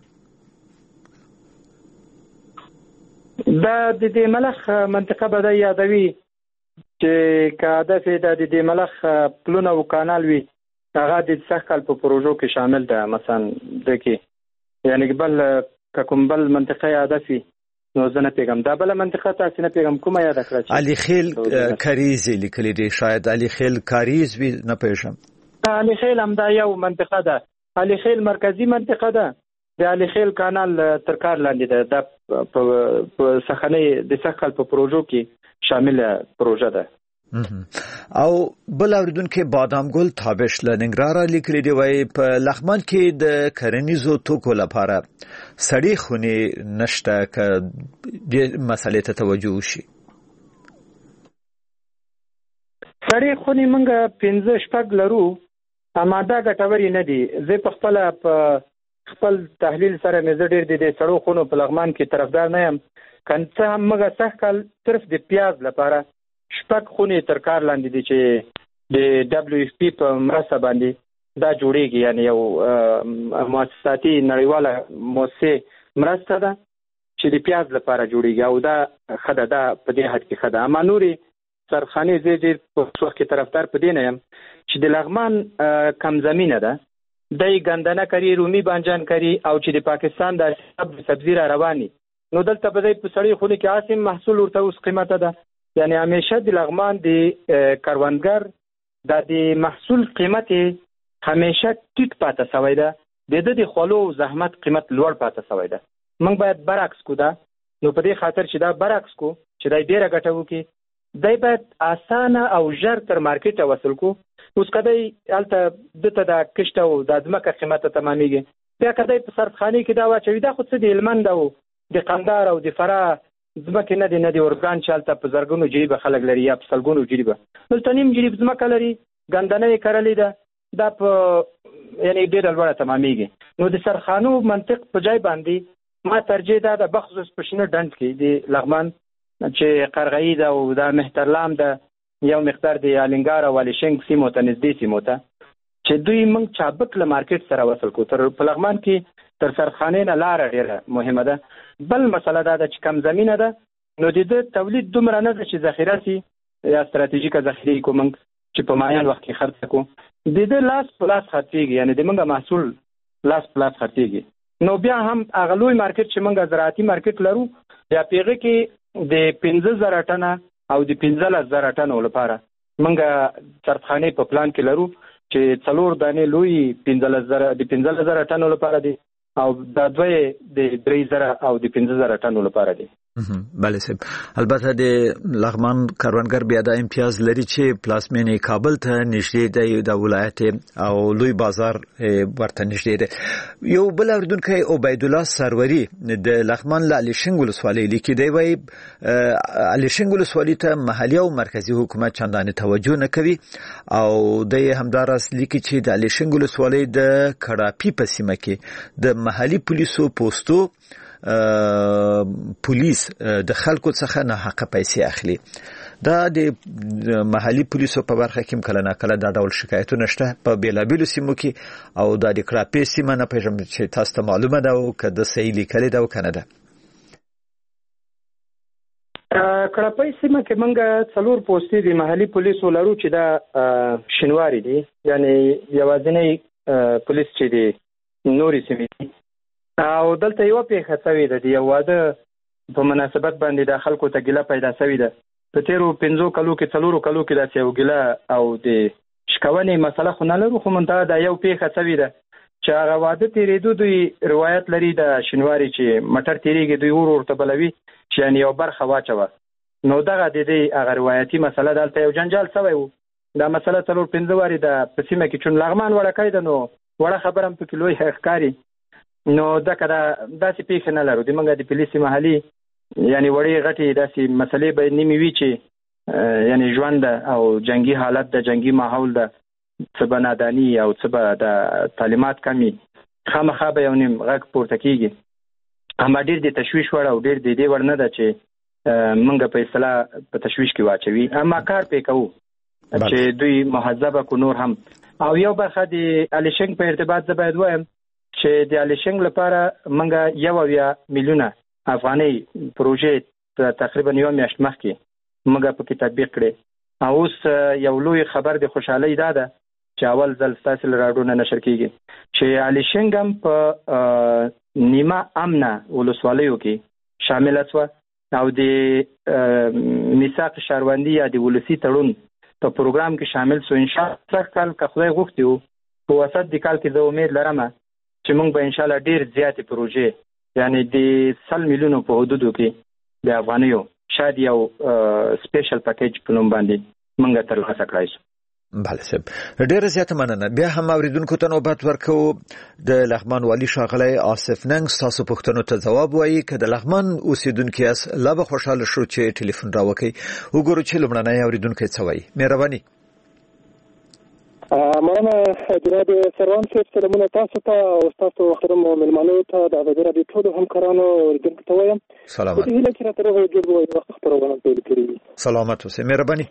دا د ملخ منطقه به د یادوي چې کاده د د ملخ پلونه او کانال وي، هغه د سخکل په پروژو کې شامل ده. مثلا دکې یعنی بل کوم بل منطقه یادفي نو زه نه پیغام دا بل منطقه تاسو نه پیغام کومه یاد کړئ. علي خیل کاریز لیکلی دی، شاید علي خیل کاریز وی نه پېژم. علي خیل هم دا یو منطقه ده، علي خیل مرکزی منطقه ده، د علي خیل کانال تر کار لاندې ده، د په سخنې د سخکل په پروژو کې شامل پروژه ده. او بل اوریدونکو بادام ګل تابش لنګرارا لیکلی دی وای په لغمان کې د کرنیزو توکو لپاره سړی خونې نشته ک د مسلې ته توجه وشي. سړی خونې منګه 15 لرو اما دا ګټوري نه دي. زه په خپل تحلیل سره مې زه ډېر د سړو خونو په لغمان کې طرفدار نه یم. کنڅه هم مګه سخکل صرف د پیاز لپاره 6 خونې تر کار لاندې دي چې د دبليو اف پی په مرسته باندې دا جوړیږي، یعنی یو مؤسساتي نړیواله مؤسسه مرسته ده چې د پیاز لپاره جوړیږي او دا خدای دا په دې حد کې خدای. اما نوري سرخانه زیږي په وخت کې طرفدار په دې نه یم چې د لغمان کم زمينه ده، د ګندنه کری، رومي بانجان کری او چې د پاکستان د سبزی را رواني، نو دلته په دې په سړی خونې کې عاصم محصول ورته اوس قیمته ده. یعنی همیشه د لغمان د کاروانګر د محصول قیمت همیشه ټیټ پاتې شوی ده، د خلو زحمت قیمت لوړ پاتې شوی ده. موږ باید برعکس کو دا، نو په دې خاطر چې دا برعکس کو چې دای ډیره ګټه وکړي، دای باید اسانه او ژر تر مارکیټ وصل کو. اوس کدی الته دته د کشته او د ځمکه قیمت تمامېږي، بیا کدی په سرخانه کې دا واچوي دا خو څه دی هلمند او د قندهار او د فراه ځمکې نه دي اورګان چالته په زرګونو جریبه خلک لري یا په سلګونو جریبه، دلته نیم جریب ځمکه لري، ګندنه یې کرلې ده، دا په یعنی ډېره لوړه تمامېږي. نو د سرخانو منطق په ځای باندې ما ترجیح ده د بخصوص په شنه ډنډ کې د لغمان چې قرغه‌ای ده او د مهترلام ده، یو مقدار د الینګار او الیشنګ سیمو ته نږدې سیمو ته چې دوی موږ چابک له مارکیټ سره وصل کو. تر په لغمان کې تر سرخانه نه لار ډېره مهمه ده. بل مسله دا ده چې کم زمينه ده، نو د تولید دومره نه ده چې ذخیره سي یا ستراتیژیکه ذخیره کو موږ چې په معین وخت کې خرڅ کو. د لاس په لاس خرڅېږي، یعنی د موږ محصول لاس پلاس خرڅيږي. نو بیا هم هغه لوی مارکیټ چې موږ زراعتي مارکیټ لرو بیا پیغه کې د 15000 ټنه او د 15000 ټنو لپاره موږ صرفخانه په پلان کې لرو چې 4 دانې لوی 15000 ټنو لپاره دي او د دوی د 3000 او د 15000 ټنو لپاره دي. بله صاحب البته د لغمان کاروانګر بیا د امتیاز لري چې پلاسمینې کابل ته نږدې دی د ولایت او لوی بازار ورته نږدې دی. یو بل اوریدونکی عبید الله سروري د لغمان له الیشنګ ولسوالۍ لیکي دی وایي الیشنګ ولسوالۍ ته محلي او مرکزی حکومت چندانې توجه نه کوي او د همدارس لیکي چې د الیشنګ ولسوالۍ د کړاپی په سیمه کې د محلي پولیسو پوسټو پولیس د خلکو څخه نه حق پیسې اخلي. دا د محلي پولیسو په برخه کې کله نه کله دا ډول شکایتونه شته په بیلابیلو سیمو کې او د کړاپی سیمه نه پېژم چې تاسو ته معلومه ده او کله صحیح لیکل دا کنه ده. کړاپی سیمه کې موږ 4 پوسټې د محلي پولیسو لرو چې دا شینواری دي یعنی یوازینی پولیس چې دی نوري سیمه او دلته یو پیښه شوې ده د یو واده په مناسبت باندې د خلکو ته ګیله پیدا شوې ده. په تیرو 5 کلو کې 4 کلو کې داسې یو ګیله او د شکونې مسله خو نه لرو خو منتها دا یو پیښه شوې ده چې هغه واده تیرېدو دوی روایت لري د شینواری چې مټر تیریږي دوی ورته بلوي چې یعنی یو برخه واچوه. نو دغه د دې هغه روایتي مسله دلته یو جنجال شوی و. دا مسله 4-5 واري د پسیمه کې چون لغمان وړکای ده نو وړه خبرم په کلوي ښکاری نو دا کدا داسې پیښه نه لرو. د منګه د پولیس محلي یعنی وړي غټي داسې مسلې به نیمه وی چې یعنی ژوند او جنگي حالت د جنگي ماحول د سبنادانی او سبا د تعلیمات کمی خامخا به یو نیم غږ پورته کیږي. اما ډیر د تشویش وړ او ډیر د دې ور نه ده چې منګه په اصطلاح په تشویش کې واچوي اما کار پې کوو چې دوی مهذبه کو نور هم. او یو برخه د الیشنګ په ارتباط زه باید وایم چې د الیشنګ لپاره منګه 1 میلیونه افغاني پروژې تقریبا یو میاشت مخکې منګه په کې تطبیق کړي او اوس یو لوی خبر د خوشحالي ده چې اول ځل ستاسو راډیو نشر کیږي چې الیشنګ هم په نیمه امنه ولسوالیو کې شامل شو او د میثاق شهروندي یا د ولسی تړون په پروګرام کې شامل شو. ان شاء الله کال که خدای غوښتي په وسط د کال کې زه امید لرم چې موږ به ان شاء الله ډیر زیاتې پروژې یعنی د 100 میلیونو په حدودو کې د افغانیو شاید یو سپیشل پکیج په نوم باندې موږ ترلاسه کړای شو. بله صاحب ډیره زیاته مننه. بیا هم اوریدونکو ته نوبت ورکو د لغمان والی ښاغلی آصف ننګ تاسو پوښتنو ته ځواب وایي که د لغمان اوسیدونکي یاست لا به خوشحاله شو چې ټلیفون راوکړئ. وګورو چې لومړنی اوریدونکی څه وایي. مهرباني. مننه جناب سروان صاحب. سلامونه تاسو ته او تاسو محترم مېلمنو ته د ازادي راډیو ټولو همکارانو اوریدونکو ته وایم سلامات. د هیله کې راته راغلی وخت خبرونه پیل کړی. سلامات اوسئ. مهرباني.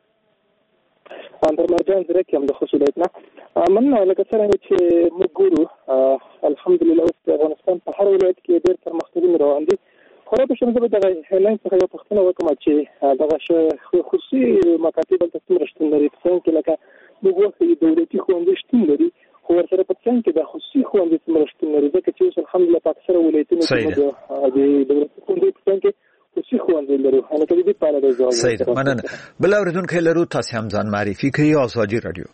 اندر مرجان زره کوم د خصوصیت نه مننه لکه څنګه چې موږ ګورو الحمدلله اوس د افغانستان په هر ولایت کې ډېر پرمختګونه روان دي. خو په شمول د هیلین څخه یو پوښتنه وکړم چې دغه خصوصي مکاتب د څومره شتون لري څنګه لکه موږ وخت دولتي ښوونځي شتون لري خو ورسره په څنګه کې د خصوصي ښوونځي څومره شتون لري ځکه چې اوس الحمدلله په اکثره ولایتونو کې د دولتي ښوونځي په څنګ کې خصوصي ښوونځي لري. هغه د دې په اړه د ځواب صحیح ده. مننه. بل اوریدونکو لرو تاسو هم ځان معرفي کړئ. ازادي رادیو.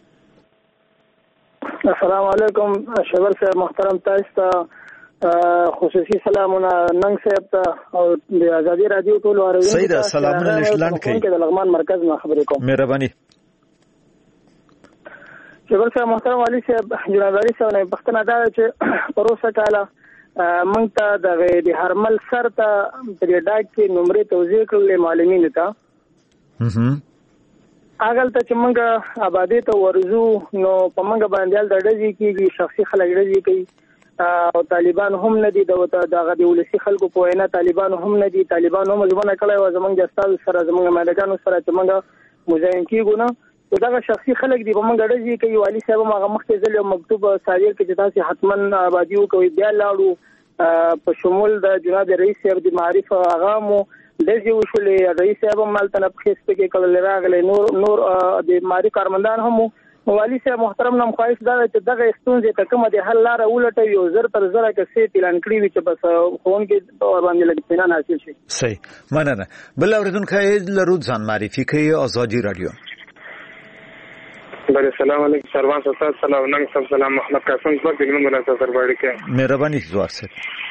السلام علیکم شبر صاحب محترم تاسو ته خصوصي سلامونه ننګ صاحب ته او د ازادي رادیو ټول اوریدونکو صحیح ده. سلامونه نشلان کوي د لغمان مرکز نه خبرې کوم. مهرباني. شبر صاحب محترم علي صاحب جناب علي صاحب نه پښتنه دا چې پروسه کاله مونږ ته د هرمل سر ته په ډاک کې نمرې توزیع کړل معلمینو ته. اګل ته چې مونږ آبادی ته ورزو نو په مونږ باندې د ډزې کېږي شخصي خلک ډزې کوي او طالبان هم نه دي دغه د ولسی خلکو په وینا طالبان هم نه دي. طالبان هم ځونه کړی و زمونږ د استاد سره زمونږ مادګانو سره چې مونږ مزاحم کیږو نه دغه شخصي خلک دی په مونږ ډزې کوي. والي صاحب هغه مخکې ځل یو مکتوب صادر کړي چې تاسو حتما آبادی وکوي. بیا لاړو په شمول د جناب رئیس صاحب د معرف هغه مو دغه وشولې رئیس صاحب مالته نه پخېسته کې کله راغله نور د ماري کارمندان هم والي صاحب محترم نام خواهش دا چې دغه ستونزې ته کومه د حل لاره ولټوي او زر تر زره کې اعلان کړی وي چې بس ښوونکي په باندې لږ اطمینان حاصل شي. صحیح مننه. بل اوریدونکو لرو ځان معرفي کوي آزادی رادیو. بله سلام علیکم سروان صاحب. سلام ننګ صاحب. سلام محمد قاسم صاحب د موږ له سره باندې کې مهرباني زوار صاحب.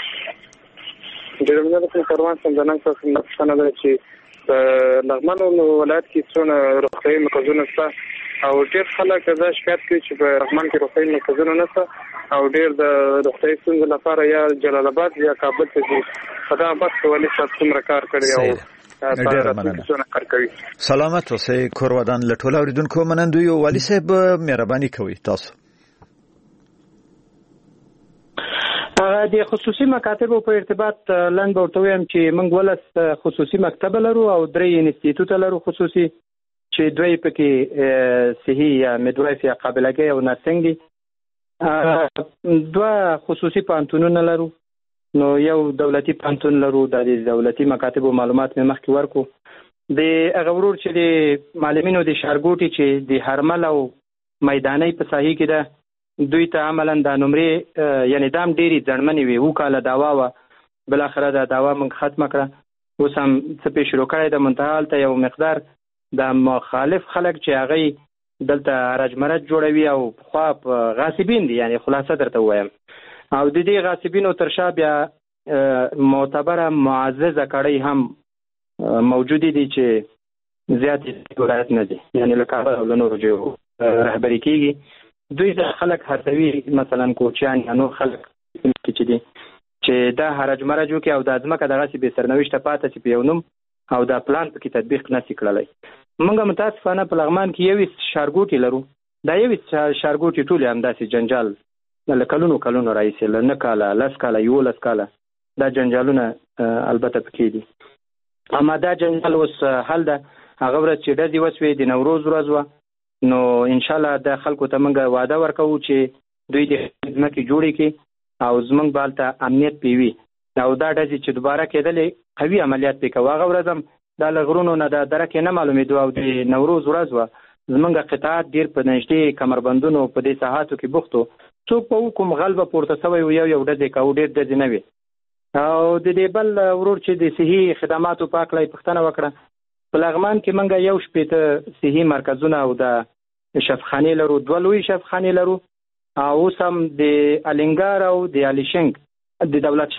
د موږ سروان صاحب د ننګ صاحب نقصان ده چې په لغمان ولایت کې څونه روغتیايي مرکزونه شته او ډېر خلک دا شکایت کوي چې په لغمان کې روغتیايي مرکزونه نشته او ډېر د روغتیايي ستونزو لپاره یا جلال آباد یا کابل ته ځي. په دا بس ولې څه څومره کار کړی او سلامت اوسئ. کور ودان له ټولو اوریدونکو منندوی او والي صاحب مهرباني کوي تاسو. د خصوصي مکاتبو په ارتباط لاندې ورته وایم چې موږ ولس خصوصي مکتب لرو او 3 انسټیټیوټ لرو خصوصي چې دوی پکې صحي یا میډوایف یا قابلګي او نرسنګ دي. 2 خصوصي پانتونونه لرو. نو یو دولتي پانتون لرو. د دولتي مکاتبو معلومات مې مخکې ورکو. د هغه ورور چې د معلمینو د شارګوټي چې د هرمل او میداني په ساحې کې ده دوی ته عملاً د نمرې یعنی دام ډېری ځړمنې وي. وکاله داوا وه بل اخره د داوا موږ ختمه کړه. اوس هم څه پې شروع کړی د منتها هلته یو مقدار د مخالف خلک چې هغوی دلته رج مرج جوړوي او پخوا غاصبین دي. یعنی خلاصه درته ووایم او د دې غاصبینو تر شا بیا معتبره معززه کړۍ هم موجودې دي چې زیاتې ولایت نه دي. یعنی له کابل او له نورو ځایو رهبري کېږي. دوی د خلک هڅوي مثلا کوچیان یا نور خلک چې دي چې دا هرج مرج وکړي او د ځمکه دغسې بې سرنوشته پاته شي په یو نوم او دا پلان پکې تطبیق نشي کړلی. موږ متاسفانه په لغمان کې 21 شارګوټي لرو. دا 21 شارګوټي ټول همداسې جنجال له کلونو راهیسې له 9 کاله 10 کاله 11 کاله دا جنجالونه البته پکې دي. اما دا جنجال اوس حل ده. هغه ورځ چې ډزې وسوې د نوروز ورځ وه نو انشاءالله د خلکو ته موږ وعده ورکوو چې دوی د ځمکې جوړې کړي او زموږ به هلته امنیت پې وي او دا ډزې چې دوباره کېدلې قوي عملیات پې کوو. هغه ورځ هم دا له غرونو نه د درکې نه معلومېدو او د نوروز ورځ وه. زموږ قطاعت ډېر په نږدې کمربندونو په دې ساحاتو کې بوخت و. څوک په کوم غل به پورته سوی و یو ډزې کوو. ډېر ډزې نه وي. او د دې بل ورور چې د صحي خدماتو په هکله یې پوښتنه وکړه. په لغمان کې موږ 1 صحي مرکزونه او د شفاخانې لرو. 2 لوی شفاخانې لرو او اوس هم د الینګار او د الیشنګ د دولت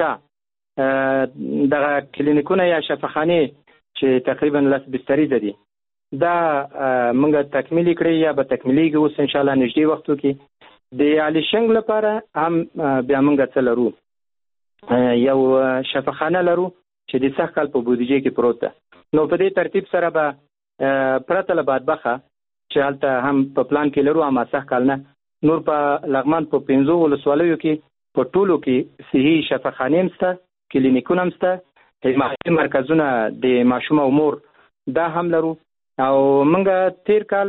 شاه دغه کلینیکونه یا شفاخانې چې تقریبا 10 بستریزه دي دا موږ تکمیلي کړی یا به تکمیلیږي اوس انشاءالله نږدې وختو کې. د الیشنګ لپاره هم بیا موږ څه لرو. یو شفاخانه لرو چې د سږ کال په بودیجې کې پروت ده. نو په دې ترتیب سره به پرته له بادبخه چې هلته هم په پلان کې لرو اما سږ کال نه نور په لغمان په 15 ولسوالیو کې په ټولو کې صحي شفاخانې هم شته، کلینیکونه هم شته، حمایتي مرکزونه د ماشوم او مور دا هم لرو. او موږ تیر کال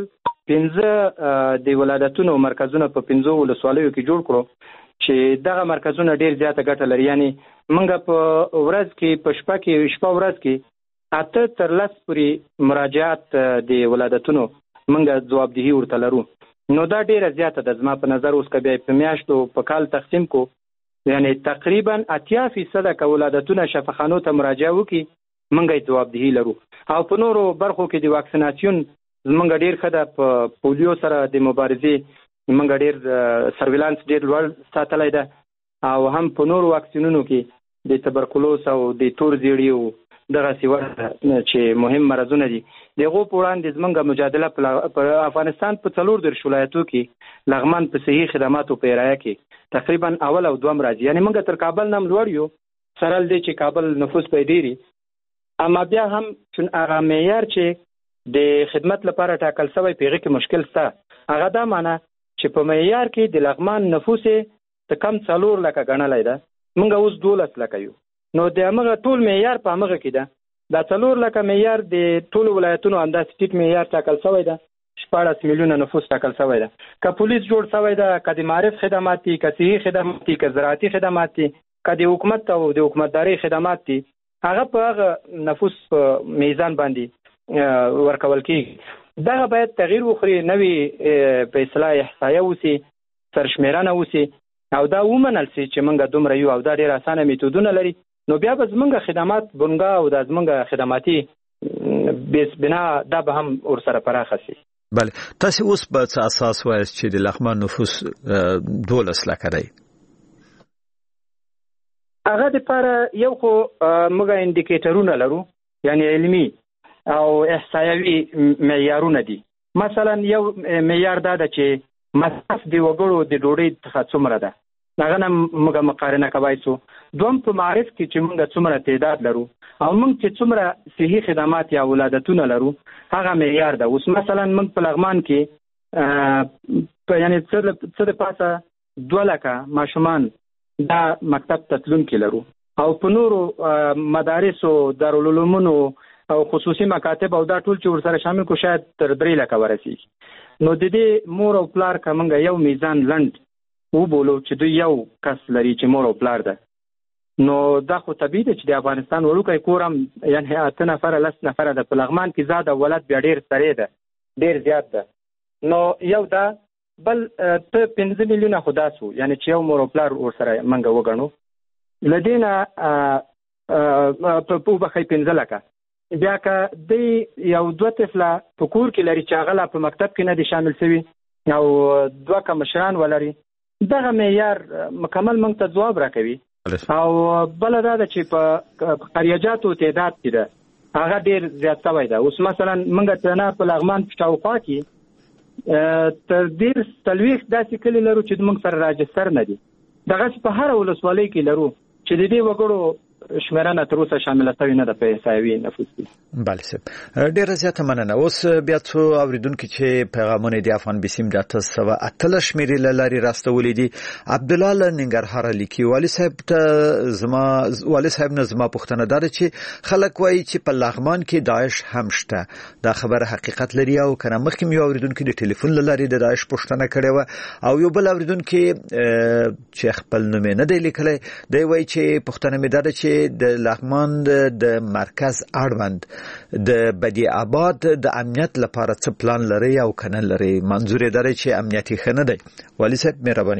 15 د ولادتونو مرکزونه په 15 ولسوالیو کې جوړ کړو چې دغه مرکزونه ډیر زیاته ګټه لري. یعنی موږ په ورځ کې په شپه ورځ کې 8 تر 10 پورې مراجعات د ولادتونو موږ جوابدهي ورته لرو. نو دا ډیره زیاته ده. زما په نظر اوس که بیا په میاشتو په کال تقسیم کو یعنی تقریبا 80% ولادتونه شفاخانو ته مراجعه وکړي موږ یې جوابدهي لرو. او په نورو برخو کې د واکسیناسیون موږ ډیر ښه ده. په پولیو سره د مبارزې موږ ډیر سرویلانس ډیر لوړ ساتلی ده. او هم په نورو واکسینونو کې د تبرکلوس او د تور زیړي دغه سیوه چې مهم مرضونه دي دغه په وړاندې زمونږ مجادله په افغانستان په 14 ولایتو کې لغمان په صحي خدماتو په ارایه کې تقریبا اول او دوم راځي. یعنی موږ تر کابل نه لوړ یو سره دې چې کابل نفوس په ډیری اما بیا هم چون هغه معیار چې د خدمت لپاره ټاکل شوی پیغه کې مشکل شته. هغه دا معنی چې په معیار کې د لغمان نفوس ته کم 4 لکه ګڼلای ده. موږ اوس 12 لکه یو. نو د هغه ټول معیار په هغه کې ده. دا 4 لکه معیار د ټول ولایتونو اندازې ټیټ معیار ټاکل شوی ده. 14 میلیونه نفوس ټاکل شوی ده. که پولیس جوړ شوی ده، که د معرف خدمات دي، که صحي خدمات دي، که زراعتي خدمات دي، که د حکومت او د حکومتداري خدمات دي، هغه په هغه نفوس په میزان باندې ورکول کیږي. دغه باید تغییر وخوري، نوې په اصطلاح احصایه وسی، سرشمیرنه وسی او دا ومنل سي چې موږ دومره یو او دا ډېر اسانه میتودونه لري، نو بیا به زموږ خدمات بنګا او د زموږ خدماتي بیس بنا دا به هم ورسره پراخه سي. بله، تاسو اوس په څه اساس وایاست چې د لغمان نفوس 12 لکه دی؟ هغه لپاره یو خو موږ انډیکیټرونه لرو، یعنی علمي او احصایوي معیارونه دي. مثلا یو معیار دا ده چې مصرف د وګړو د ډوډۍ څخه څومره ده، هغه نه موږ مقارنه کوای شو. دوم په معرف کې چې موږ څومره تعداد لرو او موږ چې څومره صحي خدمات یا ولادتونه لرو هغه معیار ده. اوس مثلا موږ په لغمان کې یعنی څه د پاسه 2 لکه ماشومان دا مکتب ته تلونکي لرو او په نورو مدارسو، دارالعلومونو او خصوصي مکاتب او دا ټول چې ورسره شامل کو شاید تر 3 لکه ورسیږي. نو د دې مور او پلار که موږ یو میزان لنډ وبولو چې دوی یو کس لري چې مور او پلار ده، نو دا خو طبیعي ده چې د افغانستان وړوکی کور هم یعنې 8 نفره 10 نفره ده. په لغمان کې زاد او ولد بیا ډېر سړی ده، ډېر زیات ده. نو یو دا، بل ته 5 میلیونه خو دا سو، یعنې چې یو مور او پلار ورسره موږ وګڼو. له دې نه په وبښئ 15 لکه. بیا که دی یو 2 طفله په کور کې لري چې هغه لا په مکتب کې نه دي شامل شوي او 2 که مشران ولري، دغه معیار مکمل موږ ته ځواب راکوي. او بله دا ده چې په قریجاتو تعداد کې ده هغه ډېر زیات شوی ده. اوس مثلا موږ ته په لغمان په شاوخوا کې تر 40 داسې کلي لرو چې موږ سره راجستر نه دي. دغسې په هره ولسوالۍ کې لرو چې د دې وګړو شمیرنه تر اوسه شامله شوې نه ده په احصایوي نفوس کې. بله صاحب، ډېره زیاته مننه. اوس بیا څو اورېدونکي چې پیغامونه د افغان بسیم د 818 شمېرې له لارې راستولي دي. عبدالله له ننګرهاره لیکي، والي صاحب نه زما پوښتنه دا ده چې خلک وایي چې په لغمان کې داعش هم شته، دا خبره حقیقت لري او که نه؟ مخکې مې یو اورېدونکي د ټلیفون له لارې د داعش پوښتنه کړې وه او یو بل اورېدونکي چې خپل نوم یې نه دی لیکلی، دی وایي چې پوښتنه مې دا ده چې د لغمان د مرکز اړوند د بدی آباد د امنیت لپاره څه پلان لري او کنه لري؟ منظور یې دی چې امنیت یې ښه نه دی. والي صاحب مهرباني.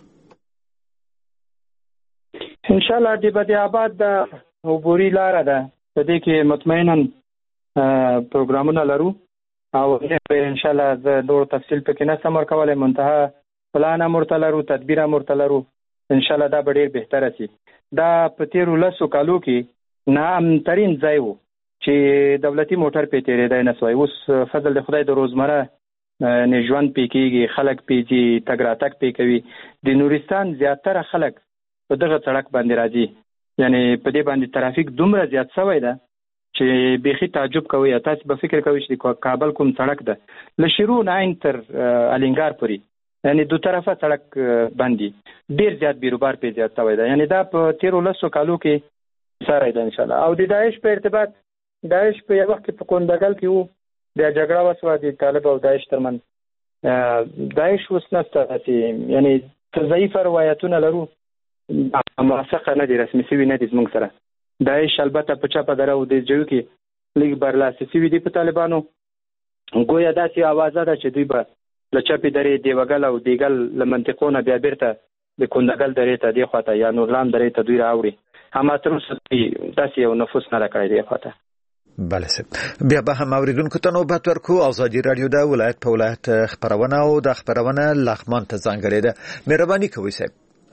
ان شاء الله د بدی آباد د عبوري لاره ده، په دې کې مطمئنا پروګرامونه لرو او ان شاء الله د ډېر تفصیل پکې نه سم ورکولای، منتها پلان امرته لرو، تدبیر امرته لرو. ان شاء الله دا به ډېر بهتره شي. دا په 13 کالو کې ناامنترین ځای و چې دولتي موټر پې تېرېدی نه سوی. اوس فضل د خدای د روزمره ژوند پې کېږي، خلک پې ځي، تګ راتګ پې کوي. د نورستان زیاتره خلک په دغه سړک باندې راځي، یعنی په دې باندې ترافیک دومره زیات شوی ده چې بیخي تعجب کوي. تاسو به فکر کوئ چې د کابل کوم سړک ده له شروع نه تر الینګار پورې، یعنی دو طرفه سړک باندې ډیر زیات بیروبار په زیات شوی ده. یعنی دا په 13 کالو کې سره ده ان شاء الله. او د داعش په ارتباط، داعش په یو وخت کې په کوندګل کې وو، بیا جګړه وشوه د طالب او داعش ترمنځ. داعش اوس نشته، یعنی ضعیف روایتونه لرو، موثقه نه دي، رسمي شوي نه دي زموږ سره. داعش البته په چپه دره او د جو کې لږ برلاسي شوي دي په طالبانو. ګویا داسې اوازه ده چې دوی به له چپې درې دیوګل او دیګل له منطقو نه بیا بیرته د کوندګل درې ته دې خواته یا نورلام درې ته دوی راوړي. هم تر اوسه داسې یو نفوس نه راکړی دې خواته. بله صاحب، بیا به هم اوریدونکو ته نوبت ورکو. ازادي راډیو د ولایت په ولایت خبرونه او د خبرونه لغمان ته ځانګړې ده. مهرباني کوئ صاحب.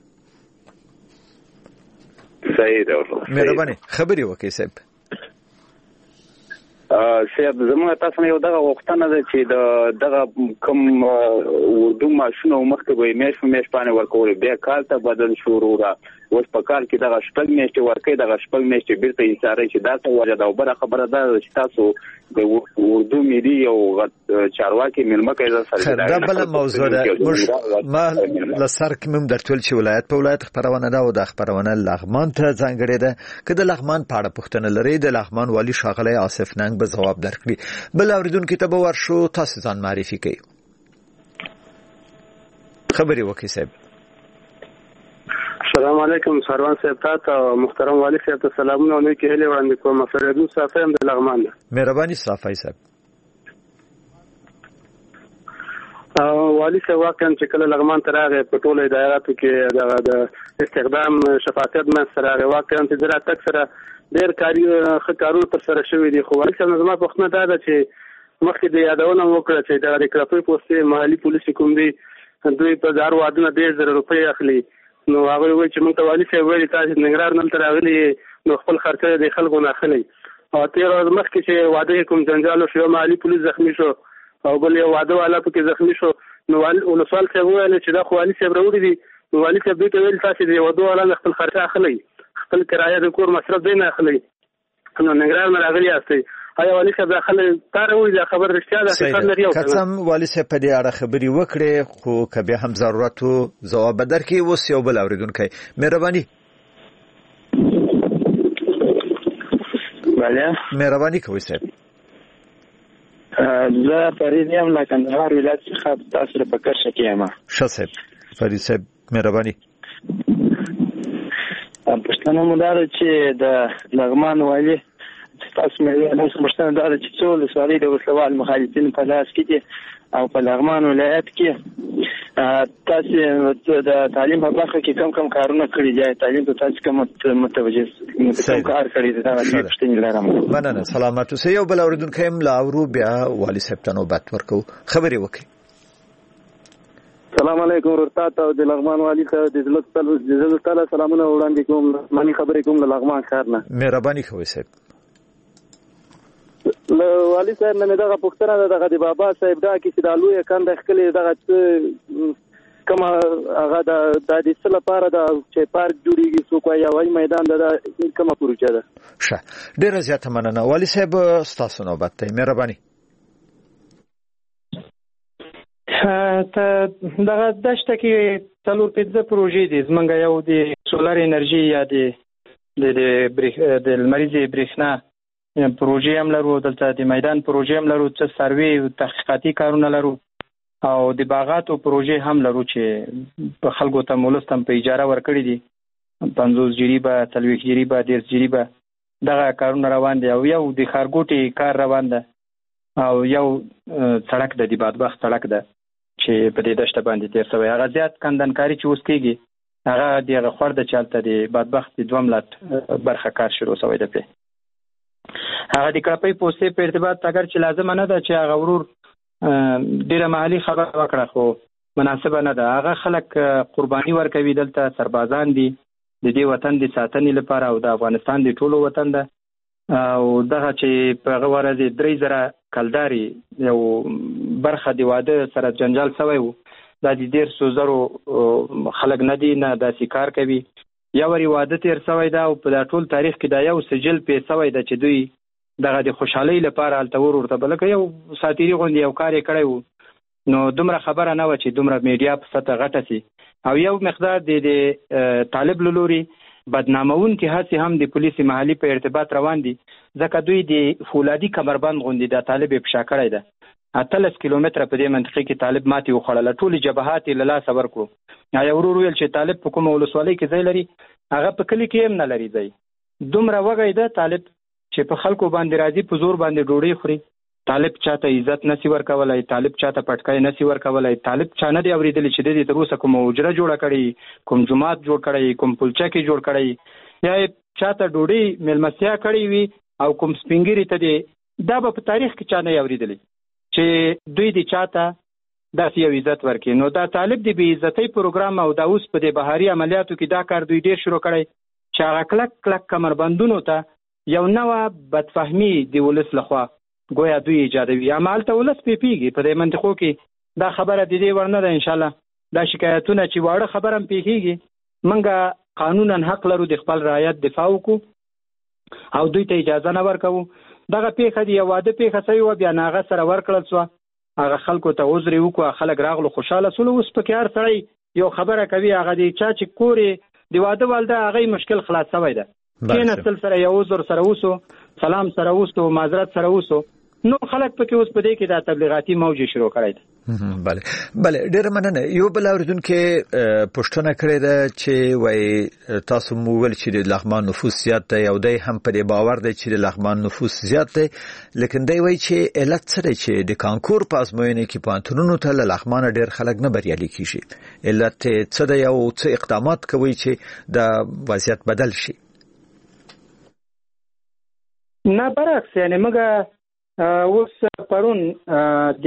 صحیح ده، مهرباني خبرې وکړئ صاحب. صاحب زموږ تاسو نه یو دغه وختونه ده چې دغه کوم اردو ماشونه مخکې به میش باندې ورکول، بیا کال ته بدل شروع را. اوس په کال کې دغه شپږ میاشتې ورکړي، دغه شپږ میاشتې بیرته ایساري چې دا څه وجه ده. او بله خبره ده چې تاسو د اردو ملي یو چارواکي مېلمه کوي سره دا بله موضوع ده. ما له سر کې مم درتول چې ولایت په ولایت خبرونه ده او د خبرونه لغمان ته ځانګړې ده. که د لغمان په اړه پوښتنه لرئ، د لغمان والي ښاغلی آصف ننګ به ځواب درکړي. بل اوریدونکي ته به ورشو. تاسو ځان معرفي کړئ، خبرې وکړئ صاحب. السلام علیکم سروان صاحب، تاسو محترم والی صاحب ته سلامونه او نیکی هیلې وړاندې کوم. فریدون صافی هم د لغمان ده. مهرباني صافی صاحب. والي صاحب واقعا چې کله لغمان ته راغی په ټولو اداراتو کې د استخدام شفافیت منځته راغی واقعا چې د راتګ سره ډېر ښه کارونه ترسره شوي دي خو والي صاحب نه زما پوښتنه دا ده چې مخکې د یادونه وکړه چې دغه د کراپۍ پوستې محلي پولیس کوم دي دوی په هر وادونه 1,000 روپۍ اخلي نو هغوی وایي چې موږ ته والي صاحب ویلي تاسې ننګرهار دلته راغلي نو خپل خرڅه د خلکو نه اخلي او 13 ورځې مخکې چې واده کوم جنجال وشو یو محلي پولیس زخمي شو او بل یو واده والا پکې زخمي شو نو ولسوال صاحب وویل چې دا خو والي صاحب راوړي دي نو والي صاحب دوی ته ویل تاسې د واده والا نه خپل خرڅه اخلئ خپل کرایه د کور مصرف دی نه اخلئ نو ننګرهار نه راغلي یاستئ آیا والي صاحب دا خلک تا راوړي دا خبر رښتیا ده حقیقت لري او که څه والي صاحب په دې اړه خبرې وکړې خو که بیا هم ضرورت و ځواب به درکړي اوس یو بل اورېدونکی مهرباني مهرباني کوئ صاحب زه فرید یم له کندهار ولایت څخه تاسو ته په کرښه کې یم ښه صاحب فرید صاحب مهرباني پوښتنه مو دا ده چې د لغمان والي تاسو مې پوښتنه دا ده چې څو ولسوالۍ د وسلوال مخالفین په لاس کې دي او په لغمان ولایت کې تاسو د تعلیم په برخه کې کوم کارونه کړي دي تعلیم ته تاسو کوم متوجه کار کړی دی دا پوښتنه لرم مننه سلامات اوسئ یو بل اوریدونکی هم لا اورو بیا والي صاحب ته نوبت ورکو خبرې وکړي السلام علیکم ورتا ته د لغمان والي ته د زلزلې تعالی سلامونه وړاندې کوم مانی خبرې کوم له لغمان ښار نه مهرباني کوئ صاحب والي صاحب نه دغه پوښتنه ده دغه د بابا صاحب دا کې چې د لوی کنده خلې دغه کومه هغه د دې لپاره د چې پارک جوړیږي څوک یا وای میدان د کومه پروژه ده ښه ډیره زیاته مننه والي صاحب ستاسو نوبت دی مهرباني ته دغه دشته کې 4-5 پروژې دي زمونږ یو د سولر انرژي یا د لمریزې برېښنا پروژې هم لرو دلته د میدان پروژې هم لرو څه سروې او تحقیقاتي کارونه لرو او د باغاتو پروژې هم لرو چې په خلکو ته مولستم په اجاره ورکړي دي 50 جریبه 30 جریبه 10 جریبه دغه کارونه روان دي او یو د خارګوټي کار روان ده او یو سړک د بدبخت سړک ده چې په دې دشته باندې تیر شوی هغه زیات کندنکاری چې اوس کېږي هغه دغه خور د چالت د بدبخت 2 ملت برخه کار شروع شوی ده په هغه د کړپۍ پوستې په ارتباط اگر چې لازم نه ده چې هغه ورور ډیره محلي خبر وکړه خو مناسبه نه ده هغه خلک قرباني ورکوي دلته سربازان دي د دې وطن د ساتنې لپاره او د افغانستان د ټولو وطن ده او دغه چې په هغه ورځ 3000 کلداري یو برخه دی واده سره جنجال شوی وو دا د 100,000 خلک نه دي نه داسې کار کوي یا وری واده تیر شوی دا او په ټول تاریخ کې دا یو سجل پې شوی دا چې دوی دغه د خوشحالي لپاره التور ورته بلکې یو ساتيري غوندي یو کار کړی وو نو دومره خبره نه و چې دومره میډیا په سطح غټه سي او یو مقدار د طالب لوري بدنامون کې هڅه هم د پولیس محلي په ارتباط روان دي ځکه دوی د فولادي کمربند غوندي د طالب په شا کړی ده 30 کیلومتره په دې منطقه کې طالب ماتي وخړل ټول جبهات له لاس ورکړو یا ورور ویل چې طالب په کومه ولسوالۍ کې ځای لري هغه په کلی کې هم نه لري ځای دومره وګی ده طالب چې په خلکو باندې راځي په زور باندې ډوډۍ خوري طالب چاته عزت نسی ورکولای طالب چاته پټکای نسی ورکولای طالب چانه دی اوریدل چې د دې تر اوسه کوم اجره جوړه کړي کوم جماعت جوړ کړي کوم پلچا کې جوړ کړي یا چاته ډوډۍ ملمسیا کړي وي او کوم سپینګری ته دی دا په تاریخ کې چانه اوریدل چې دوی دی چاته داسې یو عزت ورکړي نو دا طالب دی بې عزتۍ پروګرام او دا اوس په دې بهاري عملیاتو کې دا کار دوی ډیر شروع کړي چې هغه کلک کمربندونو ته یو نوې بدفهمي دی ولس لخوا گویا دوی ایجادوي عمل ته ولس پیږي په دې منطقو کې دا خبره د دې ورنه ده ان شاء الله دا شکایتونه چې واړه خبره هم پیږي منګه قانونا حق لرو د خپل رعایت دفاع وکړو او دوی ته اجازه نه ورکوو دغه پیښه دی واده پیښه سوی و بیا ناغه سره ورکړل شو هغه خلکو ته عذر وکړو خلک راغلو خوشاله سول اوس پکې هر سړی یو خبره کوي هغه دی چې کورې دی واده والده هغه مشکل خلاص شوی ده کیناستل سره یو عذر سره وسو سلام سره وسو معذرت سره وسو نو خلک پکې اوس په دې کې د تبلیغاتي موج شروع کړی بله ډیر مننه. یو بل اوریدونکو پوښتنه کړې ده چې وای تاسو مو ویل چې د لغمان نفوس زیات دی او دای هم په دې باور دی چې د لغمان نفوس زیات دی، لیکن دی وای چې علت څه دی چې د کانکور په ازموینه کې پانتونونو ته له لغمان ډیر خلک نه بریالي کیږي؟ علت څه دی او څه اقدامات کوي چې دا وضعیت بدل شي؟ نه برعکس، یعنی موږ اوس پرون د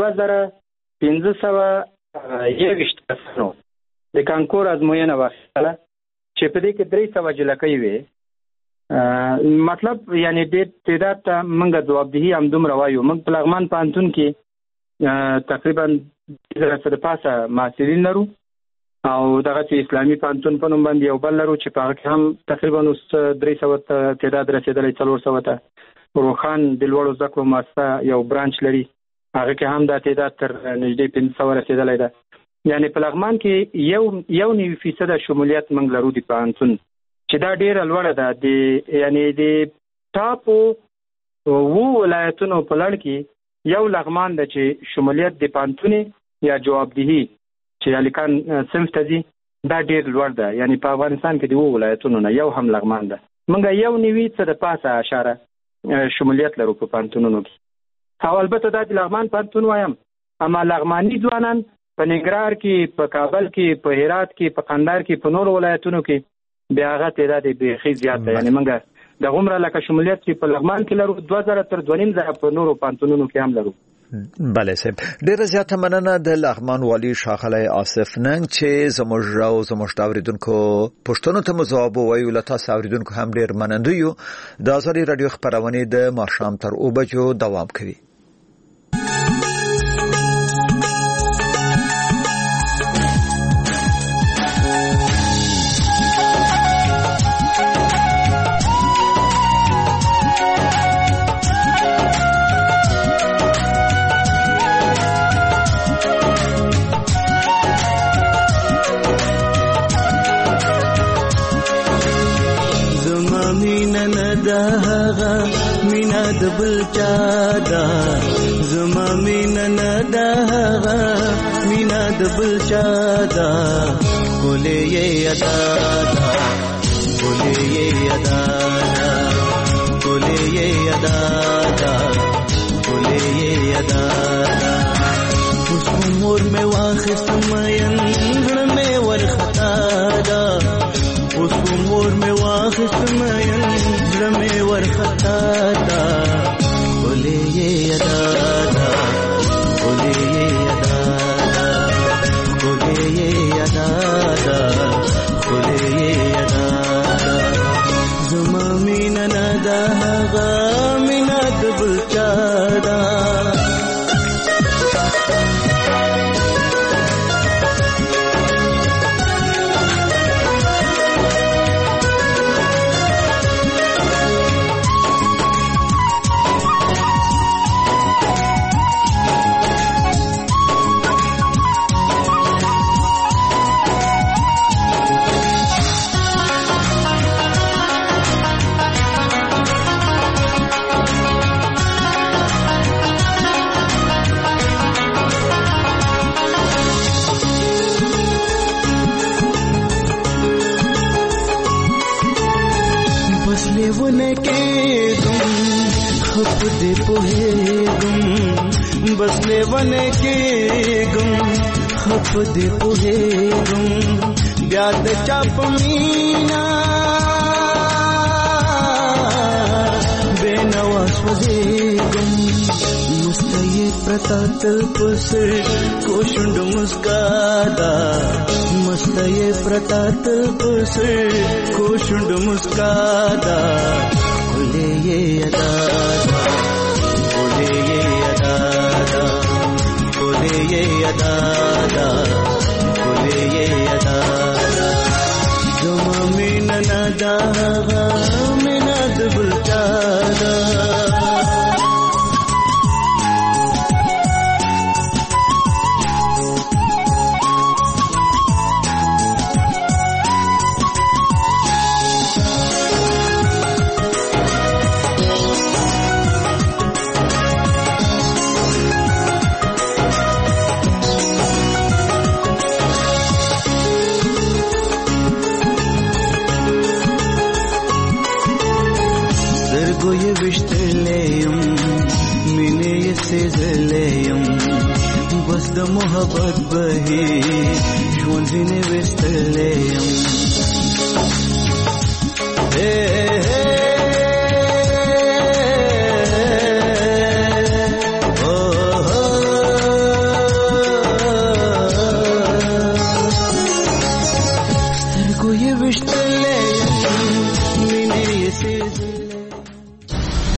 2521 کسانو د کانکور ازموینه واخیستله چې په دې کې 300 جلکۍ وي. مطلب یعنی د تعداد ته موږ جوابدهي هم دومره وایو. موږ په لغمان پوهنتون کې تقریبا 1000 پاسه محصلین لرو او دغه چې اسلامي پوهنتون په نوم باندې یو بل لرو چې په هغه کې هم تقریبا 300 تعداد رسیدلی 400 ته. روخان د لوړو زده کړو مؤسسه یو برانچ لري، هغه کې هم دا تعداد تر نږدې 500 رسیدلی ده. یعنی په لغمان کې 1.9% شمولیت موږ لرو د پوهنتون چې دا ډیره لوړه ده. یعنی د ټاپو 2 ولایتونو په لړ کې یو لغمان ده چې شمولیت د پوهنتون یا جوابدهي چې الیکان صنف ته دي دا ډیر لوړ ده. یعنی په افغانستان کې د 2 ولایتونو نه یو هم لغمان ده. موږ 1.9% شمولیت لرو په پوهنتونونو کې. او البته دا د لغمان پوهنتون وایم، اما لغماني ځوانان په ننګرهار کې، په کابل کې، په هرات کې، په قندهار کې، په نور ولایتونو کې بیا هغه تعداد بیخي زیات ده. یعنی موږ د غومره لکه شمولیت چې په لغمان کې لرو 2000 تر 2500 په نورو پوهنتونونو کې هم لرو. بله صاحب، ډیره زیاته مننه د لغمان والی ښاغلی آصف ننګ چې زموږ اوریدونکو پوښتنو ته جواب وویل. له تاسو اوریدونکو هم ډیر مننه یو. د آزادي رادیو خبرونه د ماښام تر 2 بجو دوام کوي. مینا د بل چادا زما مینا ندا مینا د بل چادا بولے یہ ادا بولے یہ ادا بولے یہ ادا بولے یہ ادا اس عمر میں واخست مین میں ورختا دا اس عمر میں واخست مین میں ورختا دا بولے یہ ادا بولے یہ ادا بولے یہ ادا بولے یہ ادا زما مینا ندا مینا دبل چادا बसले वन के गुम खप दे पुहे गुम ब्याद चाप मीना बेनवा स्वजे गुम मुस्तये प्रतातल पुसर कोशुंड मुस्कादा मुस्तये प्रतातल पुसर कोशुंड मुस्कादा बोले ये अदा बोले ये अदा बोले ये अदा बोले ये अदा जुमा में नदा में नद बुलचादा سترګو یې وشتلې یم مینې یې سېزلې یم بس د محبت بهي ژوند ځینې وستلې یم